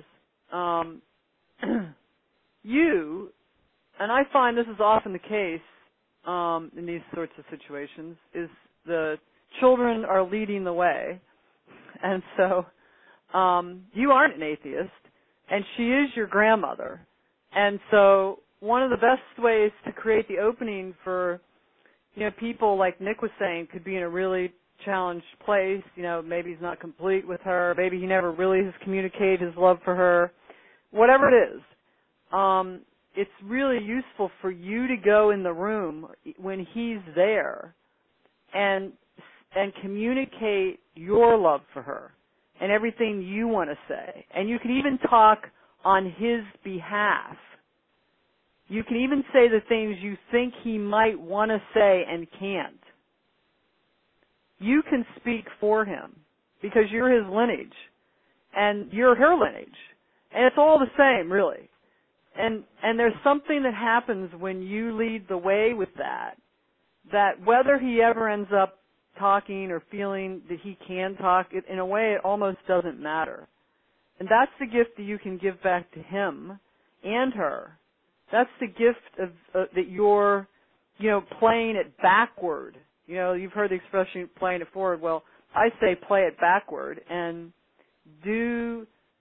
You, and I find this is often the case in these sorts of situations, is the children are leading the way, and so you aren't an atheist, and she is your grandmother, and so one of the best ways to create the opening for people, like Nick was saying, could be in a really challenged place. Maybe he's not complete with her. Maybe he never really has communicated his love for her. Whatever it is, it's really useful for you to go in the room when he's there and communicate your love for her and everything you want to say. And you can even talk on his behalf. You can even say the things you think he might want to say and can't. You can speak for him because you're his lineage and you're her lineage. And it's all the same, really. And there's something that happens when you lead the way with that whether he ever ends up talking or feeling that he can talk, in a way it almost doesn't matter. And that's the gift that you can give back to him and her. That's the gift of that you're, playing it backward. You've heard the expression playing it forward. Well, I say play it backward and do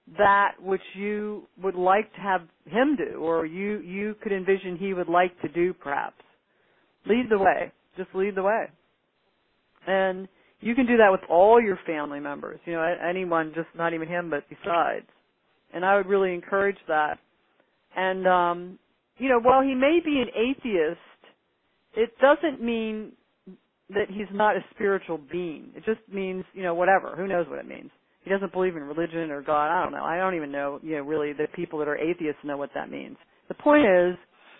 that which you would like to have him do, or you could envision he would like to do, perhaps. Lead the way. Just lead the way. And you can do that with all your family members, anyone, just not even him, but besides. And I would really encourage that. And, while he may be an atheist, it doesn't mean that he's not a spiritual being. It just means, whatever. Who knows what it means? He doesn't believe in religion or God. I don't know. I don't even know, really the people that are atheists know what that means. The point is,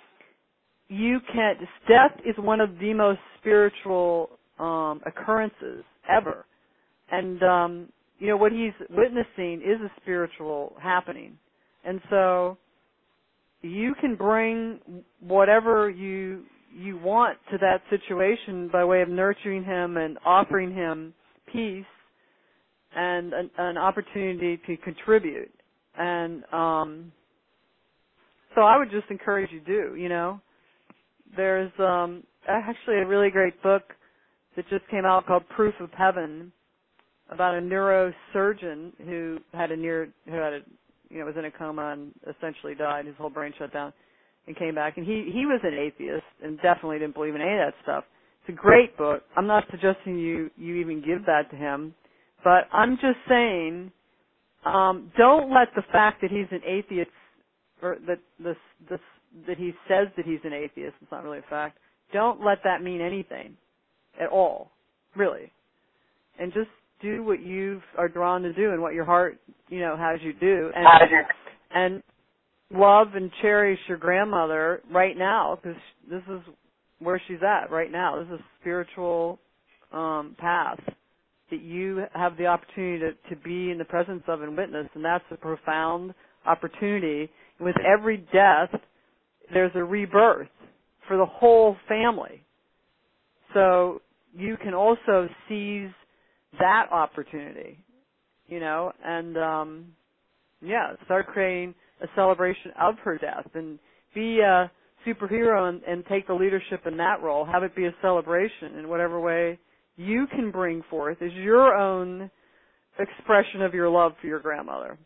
death is one of the most spiritual occurrences ever. And, what he's witnessing is a spiritual happening. And so you can bring whatever you want to that situation by way of nurturing him and offering him peace and an opportunity to contribute. And so I would just encourage you to, There's actually a really great book that just came out called Proof of Heaven about a neurosurgeon who was in a coma and essentially died. His whole brain shut down and came back. And he was an atheist and definitely didn't believe in any of that stuff. It's a great book. I'm not suggesting you even give that to him, but I'm just saying, don't let the fact that he's an atheist, or that he says that he's an atheist, it's not really a fact, don't let that mean anything at all, really. And just do what you are drawn to do and what your heart, has you do. And love and cherish your grandmother right now, because this is where she's at right now. This is a spiritual path that you have the opportunity to be in the presence of and witness, and that's a profound opportunity. With every death, there's a rebirth for the whole family. So you can also seize that opportunity, and start creating a celebration of her death and be a superhero and take the leadership in that role. Have it be a celebration in whatever way you can bring forth as your own expression of your love for your grandmother.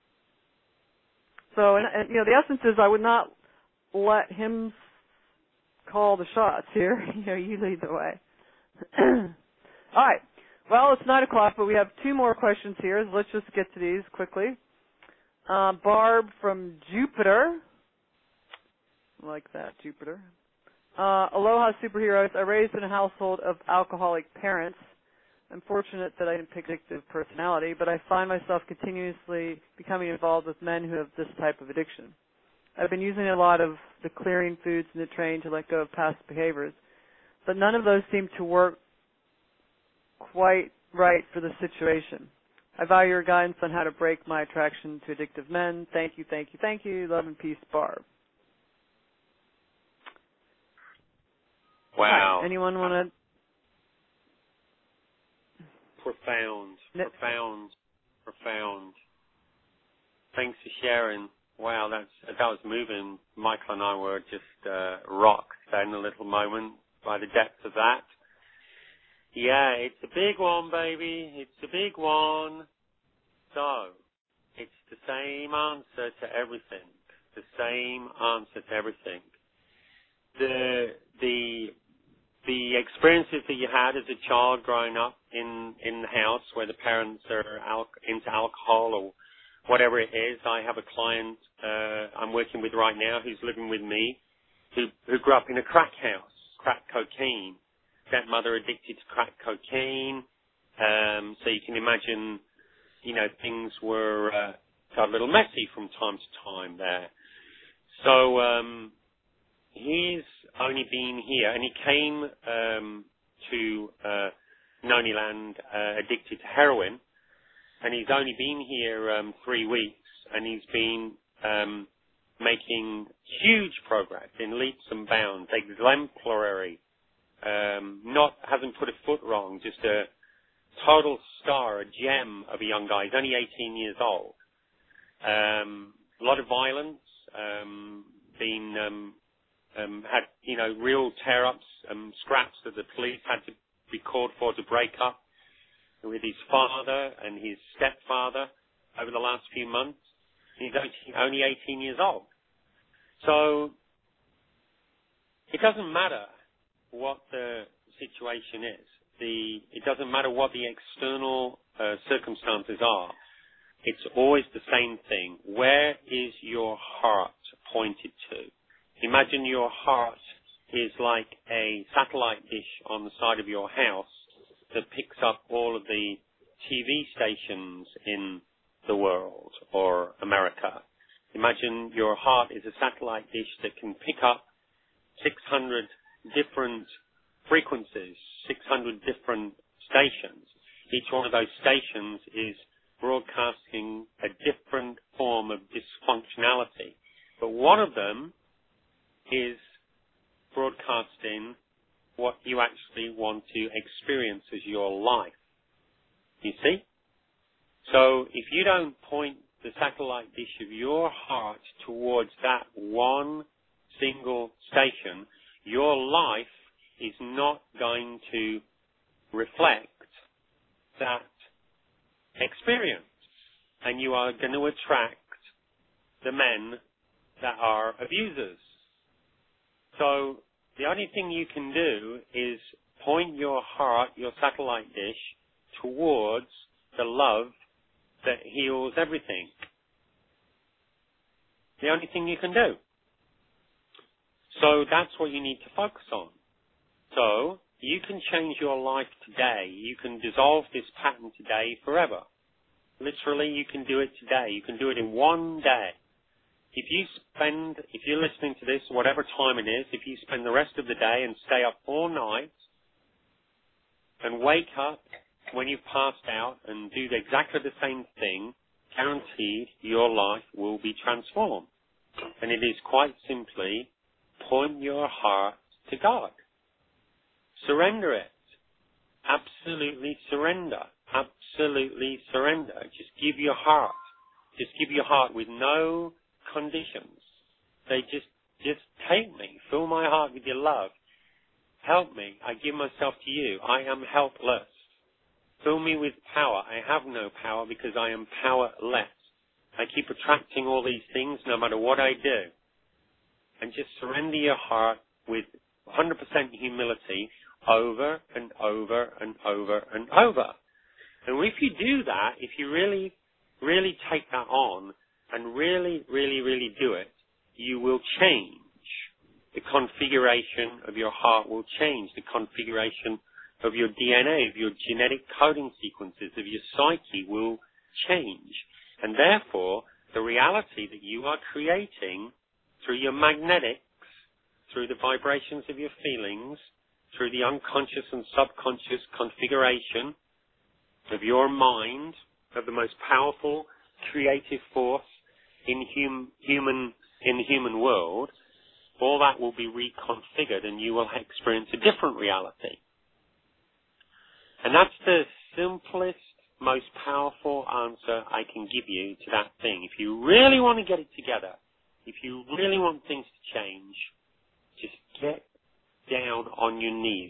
So, and the essence is I would not let him call the shots here. You lead the way. All right. Well, it's 9 o'clock, but we have 2 more questions here. So let's just get to these quickly. Barb from Jupiter. I like that, Jupiter. Aloha, superheroes. I raised in a household of alcoholic parents. I'm fortunate that I didn't pick addictive personality, but I find myself continuously becoming involved with men who have this type of addiction. I've been using a lot of the clearing foods and the training to let go of past behaviors, but none of those seem to work quite right for the situation. I value your guidance on how to break my attraction to addictive men. Thank you, thank you, thank you. Love and peace, Barb. Wow. Right. Anyone want to? Profound. Thanks for sharing. Wow, that was moving. Michael and I were just rocked in a little moment by the depth of that. Yeah, it's a big one, baby. It's a big one. So, it's the same answer to everything. The same answer to everything. The experiences that you had as a child growing up in the house where the parents are into alcohol or whatever it is. I have a client I'm working with right now who's living with me who grew up in a crack house, crack cocaine. Stepmother addicted to crack cocaine. So you can imagine, things got a little messy from time to time there. So he's only been here, and he came to Noniland addicted to heroin, and he's only been here 3 weeks, and he's been making huge progress in leaps and bounds, exemplary. Hasn't put a foot wrong, just a total star, a gem of a young guy. He's only 18 years old. A lot of violence, had, real tear-ups, scraps that the police had to be called for to break up with his father and his stepfather. over the last few months. He's only 18 years old. So it doesn't matter what the situation is. It doesn't matter what the external circumstances are. It's always the same thing. Where is your heart pointed to? Imagine your heart is like a satellite dish on the side of your house that picks up all of the TV stations in the world or America. Imagine your heart is a satellite dish that can pick up 600 different frequencies, 600 different stations. Each one of those stations is broadcasting a different form of dysfunctionality. But one of them is broadcasting what you actually want to experience as your life. You see? So if you don't point the satellite dish of your heart towards that one single station, your life is not going to reflect that experience. And you are going to attract the men that are abusers. So the only thing you can do is point your heart, your satellite dish, towards the love that heals everything. The only thing you can do. So that's what you need to focus on. So you can change your life today. You can dissolve this pattern today forever. Literally, you can do it today. You can do it in one day. If you're listening to this, whatever time it is, if you spend the rest of the day and stay up all night and wake up when you've passed out and do exactly the same thing, guaranteed your life will be transformed. And it is quite simply point your heart to God. Surrender it. Absolutely surrender. Absolutely surrender. Just give your heart. Just give your heart with no conditions. Say, just take me. Fill my heart with your love. Help me. I give myself to you. I am helpless. Fill me with power. I have no power because I am powerless. I keep attracting all these things no matter what I do. And just surrender your heart with 100% humility over and over and over and over. And if you do that, if you really, really take that on and really, really, really do it, you will change. The configuration of your heart will change. The configuration of your DNA, of your genetic coding sequences, of your psyche will change. And therefore, the reality that you are creating through your magnetics, through the vibrations of your feelings, through the unconscious and subconscious configuration of your mind, of the most powerful creative force in the human world, all that will be reconfigured and you will experience a different reality. And that's the simplest, most powerful answer I can give you to that thing. If you really want to get it together, if you really want things to change, just get down on your knees.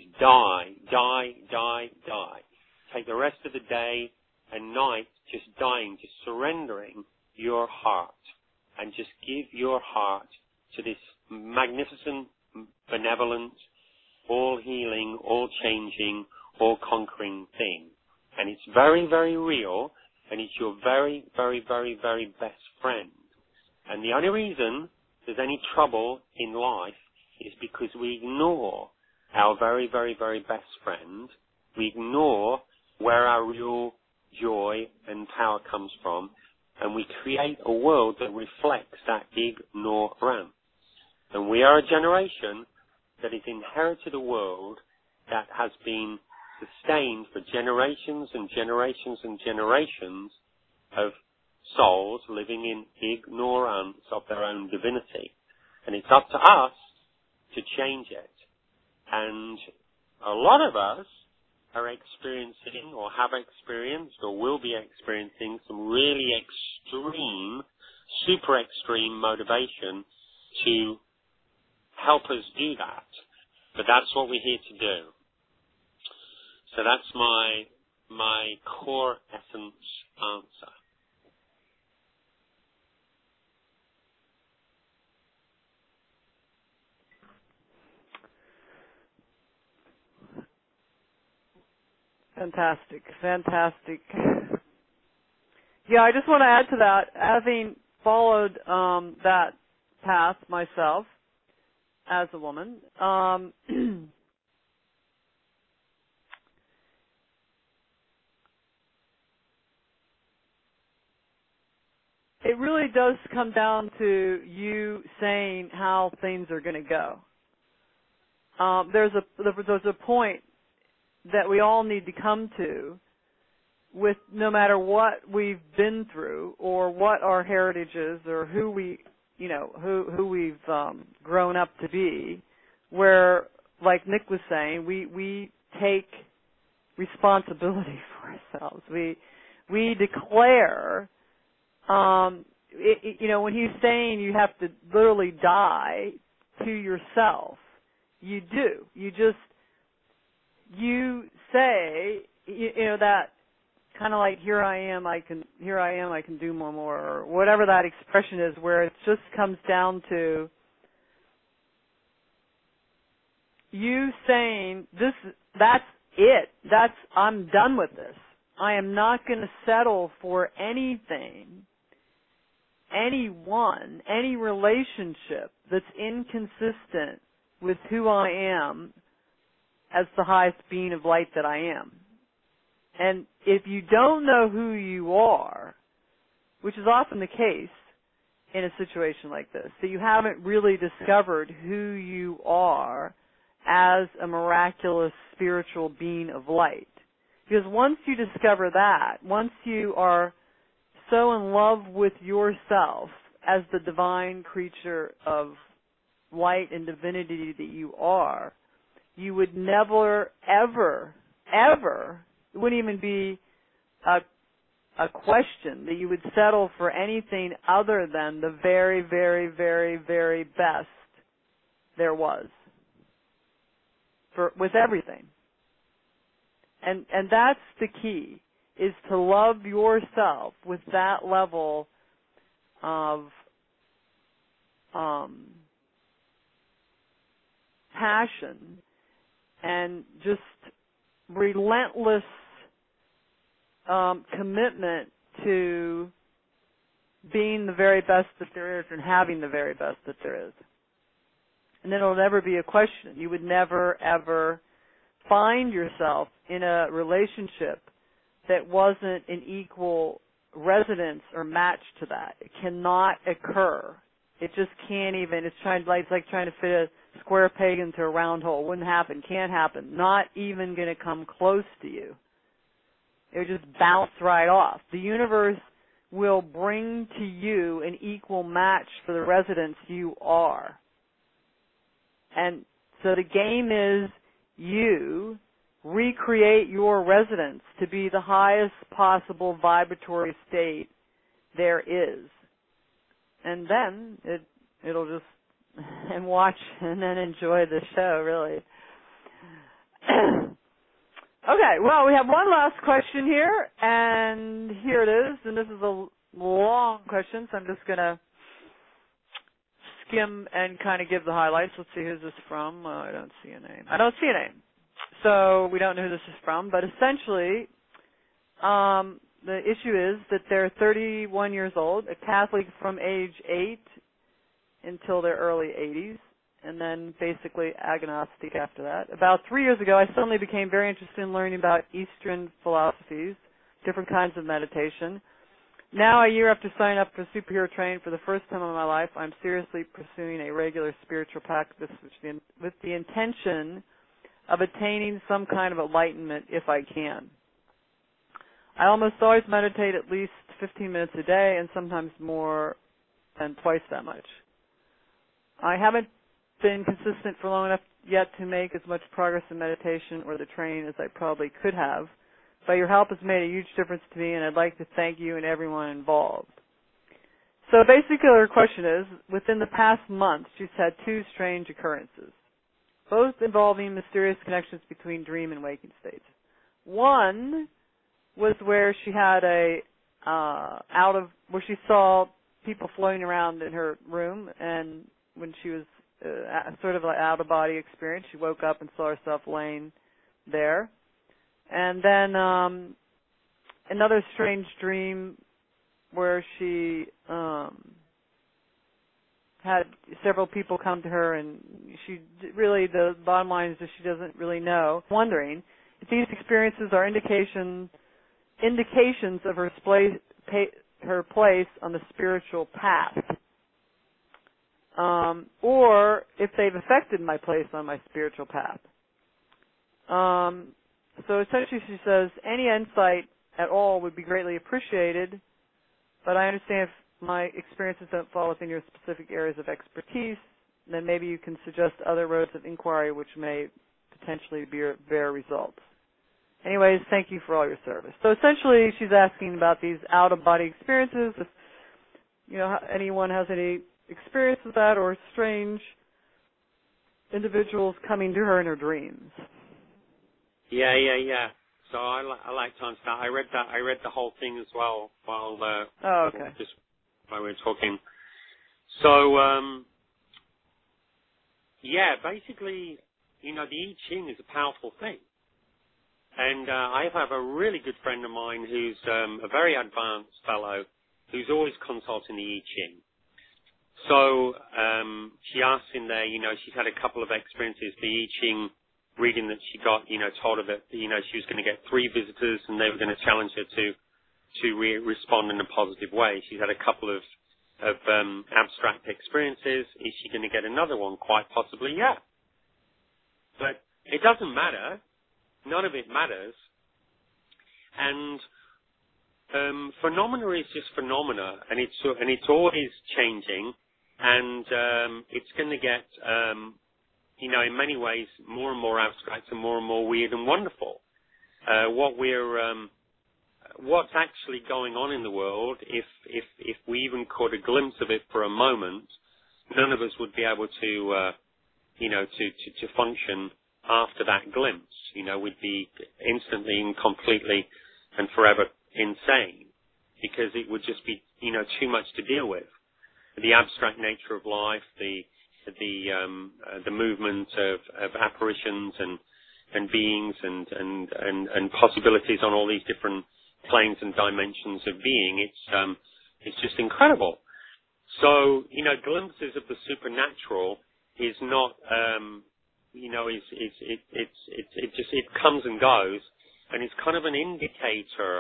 Die. Take the rest of the day and night just dying, just surrendering your heart. And just give your heart to this magnificent, benevolent, all-healing, all-changing, all-conquering thing. And it's very, very real, and it's your very, very, very, very best friend. And the only reason there's any trouble in life is because we ignore our very, very, very best friend. We ignore where our real joy and power comes from, and we create a world that reflects that ignorance. And we are a generation that has inherited a world that has been sustained for generations and generations and generations of souls living in ignorance of their own divinity. And it's up to us to change it. And a lot of us are experiencing or have experienced or will be experiencing some really extreme, super extreme motivation to help us do that. But that's what we're here to do. So that's my core essence answer. Fantastic. Fantastic. Yeah, I just want to add to that, having followed that path myself as a woman, it really does come down to you saying how things are going to go. There's a point that we all need to come to with no matter what we've been through or what our heritage is or who we, who we've grown up to be, where, like Nick was saying, we take responsibility for ourselves. We declare, when he's saying you have to literally die to yourself, you do. You say, that kind of like, here I am, I can do more, or whatever that expression is, where it just comes down to you saying, that's it. I'm done with this. I am not going to settle for anything, anyone, any relationship that's inconsistent with who I am as the highest being of light that I am. And if you don't know who you are, which is often the case in a situation like this, that you haven't really discovered who you are as a miraculous spiritual being of light. Because once you discover that, once you are so in love with yourself as the divine creature of light and divinity that you are, you would never, ever, ever, it wouldn't even be a question that you would settle for anything other than the very, very, very, very best there was with everything. And that's the key, is to love yourself with that level of passion and just relentless commitment to being the very best that there is and having the very best that there is. And then it'll never be a question. You would never, ever find yourself in a relationship that wasn't an equal resonance or match to that. It cannot occur. It just can't even. It's like trying to fit a square peg into a round hole. Wouldn't happen. Can't happen. Not even going to come close to you. It would just bounce right off. The universe will bring to you an equal match for the resonance you are. And so the game is you recreate your resonance to be the highest possible vibratory state there is. And then it'll just, and watch and then enjoy the show, really. Okay, well, we have one last question here, and here it is, and this is a long question, so I'm just going to skim and kind of give the highlights. Let's see, who's this from? I don't see a name. So we don't know who this is from, but essentially the issue is that they're 31 years old, a Catholic from age 8 until their early 80s, and then basically agnostic after that. About 3 years ago, I suddenly became very interested in learning about Eastern philosophies, different kinds of meditation. Now, a year after signing up for superhero training for the first time in my life, I'm seriously pursuing a regular spiritual practice with the intention of attaining some kind of enlightenment if I can. I almost always meditate at least 15 minutes a day and sometimes more than twice that much. I haven't been consistent for long enough yet to make as much progress in meditation or the training as I probably could have, but your help has made a huge difference to me, and I'd like to thank you and everyone involved. So basically her question is, within the past month, she's had 2 strange occurrences, both involving mysterious connections between dream and waking states. One was where she had where she saw people floating around in her room, and when she was sort of like out-of-body experience, she woke up and saw herself laying there. And then another strange dream where she had several people come to her, and she really, the bottom line is that she doesn't really know. Wondering if these experiences are indications of her place on the spiritual path, or if they've affected my place on my spiritual path. So essentially she says, any insight at all would be greatly appreciated, but I understand if my experiences don't fall within your specific areas of expertise, then maybe you can suggest other roads of inquiry which may potentially bear results. Anyways, thank you for all your service. So essentially she's asking about these out-of-body experiences, if anyone has any experience with that, or strange individuals coming to her in her dreams. Yeah. So I like to understand. I read the whole thing as well while okay. Just while we were talking. So basically, the I Ching is a powerful thing, and I have a really good friend of mine who's a very advanced fellow who's always consulting the I Ching. So she asks in there, she's had a couple of experiences. The I Ching reading that she got, told her that, she was going to get 3 visitors and they were going to challenge her to respond in a positive way. She's had a couple of abstract experiences. Is she going to get another one? Quite possibly, yeah. But it doesn't matter. None of it matters. And phenomena is just phenomena, and it's always changing, and it's going to get in many ways more and more abstract and more weird and wonderful. What's actually going on in the world, if we even caught a glimpse of it for a moment, none of us would be able to to function after that glimpse. We'd be instantly and completely and forever insane, because it would just be too much to deal with. The abstract nature of life, the movement of apparitions and beings and possibilities on all these different planes and dimensions of being, it's just incredible. So glimpses of the supernatural is not it comes and goes, and it's kind of an indicator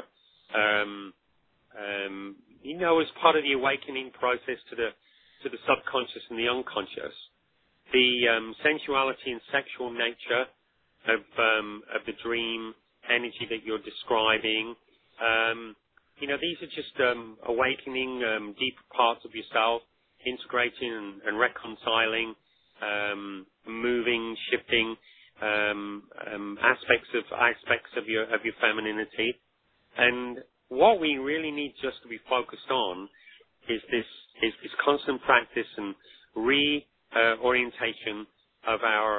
as part of the awakening process to the subconscious and the unconscious. The sensuality and sexual nature of the dream energy that you're describing, these are just awakening deeper parts of yourself, integrating and reconciling, moving, shifting aspects of your femininity. And what we really need just to be focused on is this constant practice and reorientation of our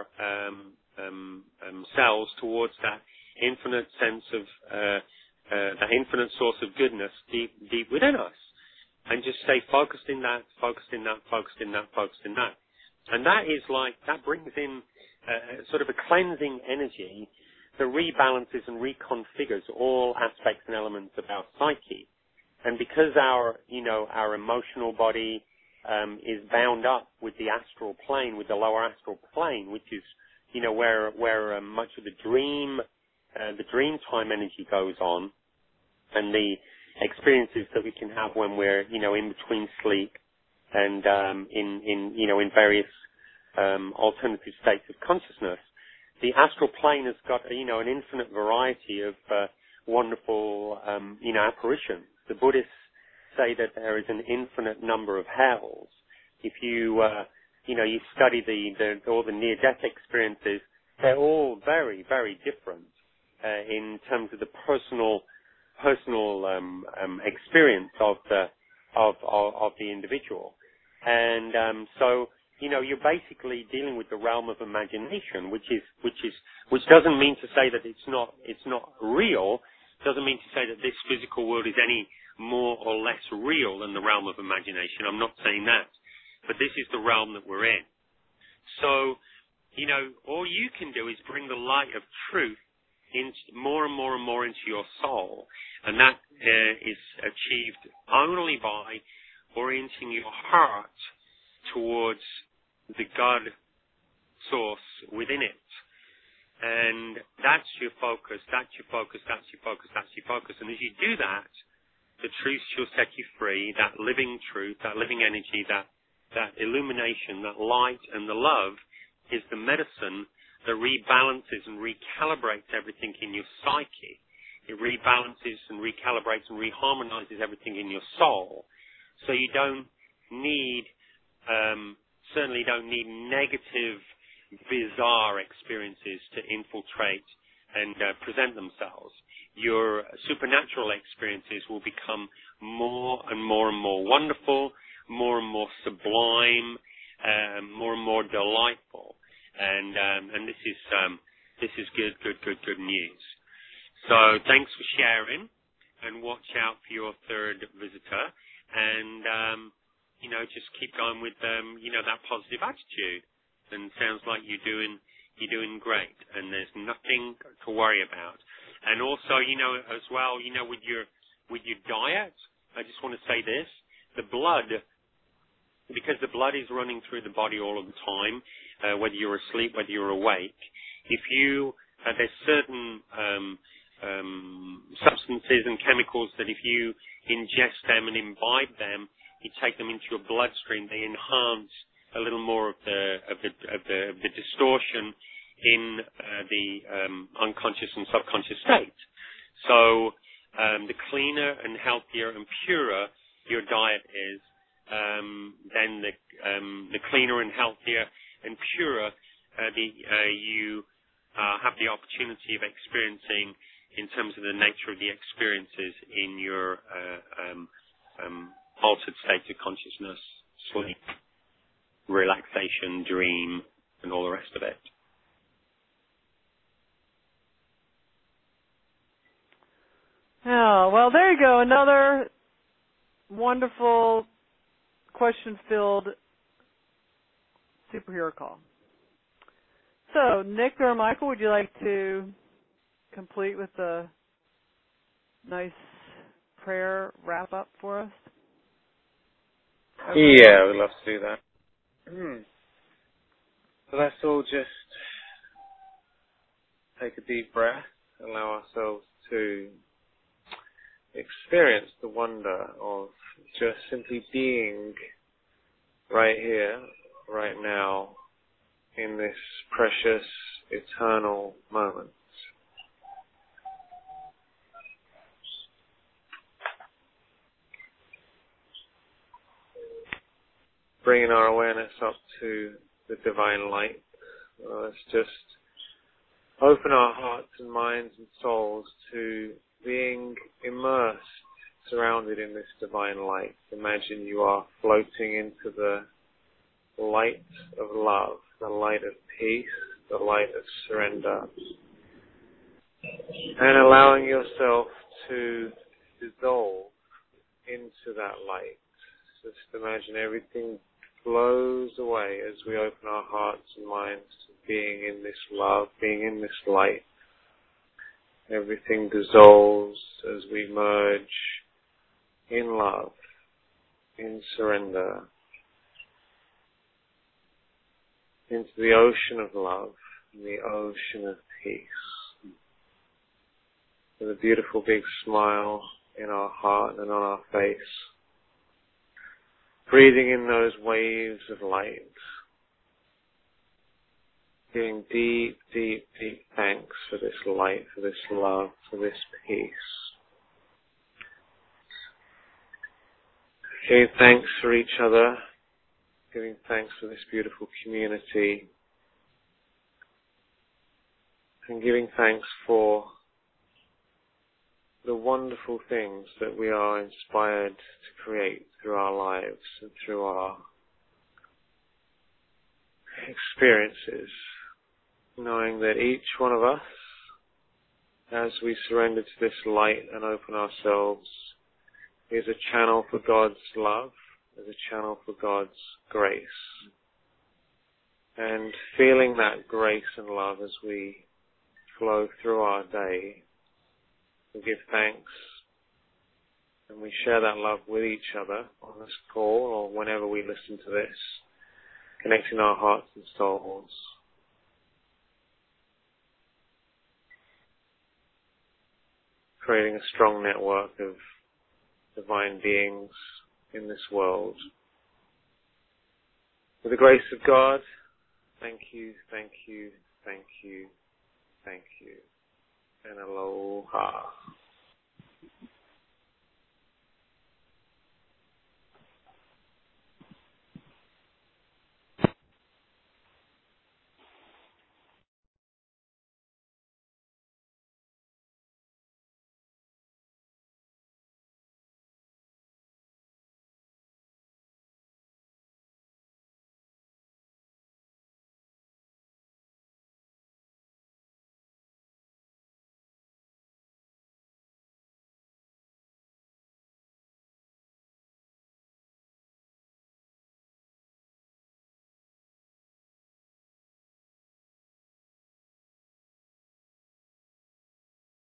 selves towards that infinite sense of that infinite source of goodness deep within us, and just stay focused in that, and that brings in sort of a cleansing energy that rebalances and reconfigures all aspects and elements of our psyche. And because our emotional body is bound up with the astral plane, with the lower astral plane, which is where much of the dream time energy goes on, and the experiences that we can have when we're in between sleep and in various alternative states of consciousness. The astral plane has got an infinite variety of wonderful apparitions. The Buddhists say that there is an infinite number of hells. If you you study all the near-death experiences, they're all very, very different in terms of the personal experience of the individual. And so you're basically dealing with the realm of imagination, which doesn't mean to say that it's not real. Doesn't mean to say that this physical world is any more or less real than the realm of imagination. I'm not saying that, but this is the realm that we're in. So all you can do is bring the light of truth more and more and more into your soul. And that is achieved only by orienting your heart towards the God source within it. And that's your focus, that's your focus, that's your focus, that's your focus. And as you do that, the truth shall set you free, that living truth, that living energy, that illumination, that light and the love is the medicine that rebalances and recalibrates everything in your psyche. It rebalances and recalibrates and reharmonizes everything in your soul. So you don't need, certainly don't need negative, bizarre experiences to infiltrate and present themselves. Your supernatural experiences will become more and more and more wonderful, more and more sublime, more and more delightful. And this is good news. So thanks for sharing, and watch out for your third visitor, and just keep going with that positive attitude. And sounds like you're doing great, and there's nothing to worry about. And also, as well, with your diet, I just want to say this: the blood, because the blood is running through the body all of the time, whether you're asleep, whether you're awake. If you there's certain substances and chemicals that if you ingest them and imbibe them, you take them into your bloodstream, they enhance a little more of the distortion in the unconscious and subconscious state. So the cleaner and healthier and purer your diet is, then the cleaner and healthier and purer you have the opportunity of experiencing in terms of the nature of the experiences in your altered state of consciousness, sleep, relaxation, dream, and all the rest of it. Oh, well, there you go. Another wonderful question-filled superhero call. So, Nick or Michael, would you like to complete with a nice prayer wrap-up for us? Okay. Yeah, I would love to do that. So let's all just take a deep breath, allow ourselves to experience the wonder of just simply being right here, right now, in this precious, eternal moment. Bringing our awareness up to the divine light. Let's just open our hearts and minds and souls to being immersed, surrounded in this divine light. Imagine you are floating into the light of love, the light of peace, the light of surrender, and allowing yourself to dissolve into that light. Just imagine everything flows away as we open our hearts and minds to being in this love, being in this light. Everything dissolves as we merge in love, in surrender, into the ocean of love, and the ocean of peace. With a beautiful big smile in our heart and on our face. Breathing in those waves of light. Giving deep, deep, deep thanks for this light, for this love, for this peace. Giving thanks for each other. Giving thanks for this beautiful community. And giving thanks for the wonderful things that we are inspired to create through our lives and through our experiences, knowing that each one of us, as we surrender to this light and open ourselves, is a channel for God's love, is a channel for God's grace. And feeling that grace and love as we flow through our day. We give thanks and we share that love with each other on this call or whenever we listen to this, connecting our hearts and souls. Creating a strong network of divine beings in this world. With the grace of God, thank you, thank you, thank you, thank you, and aloha.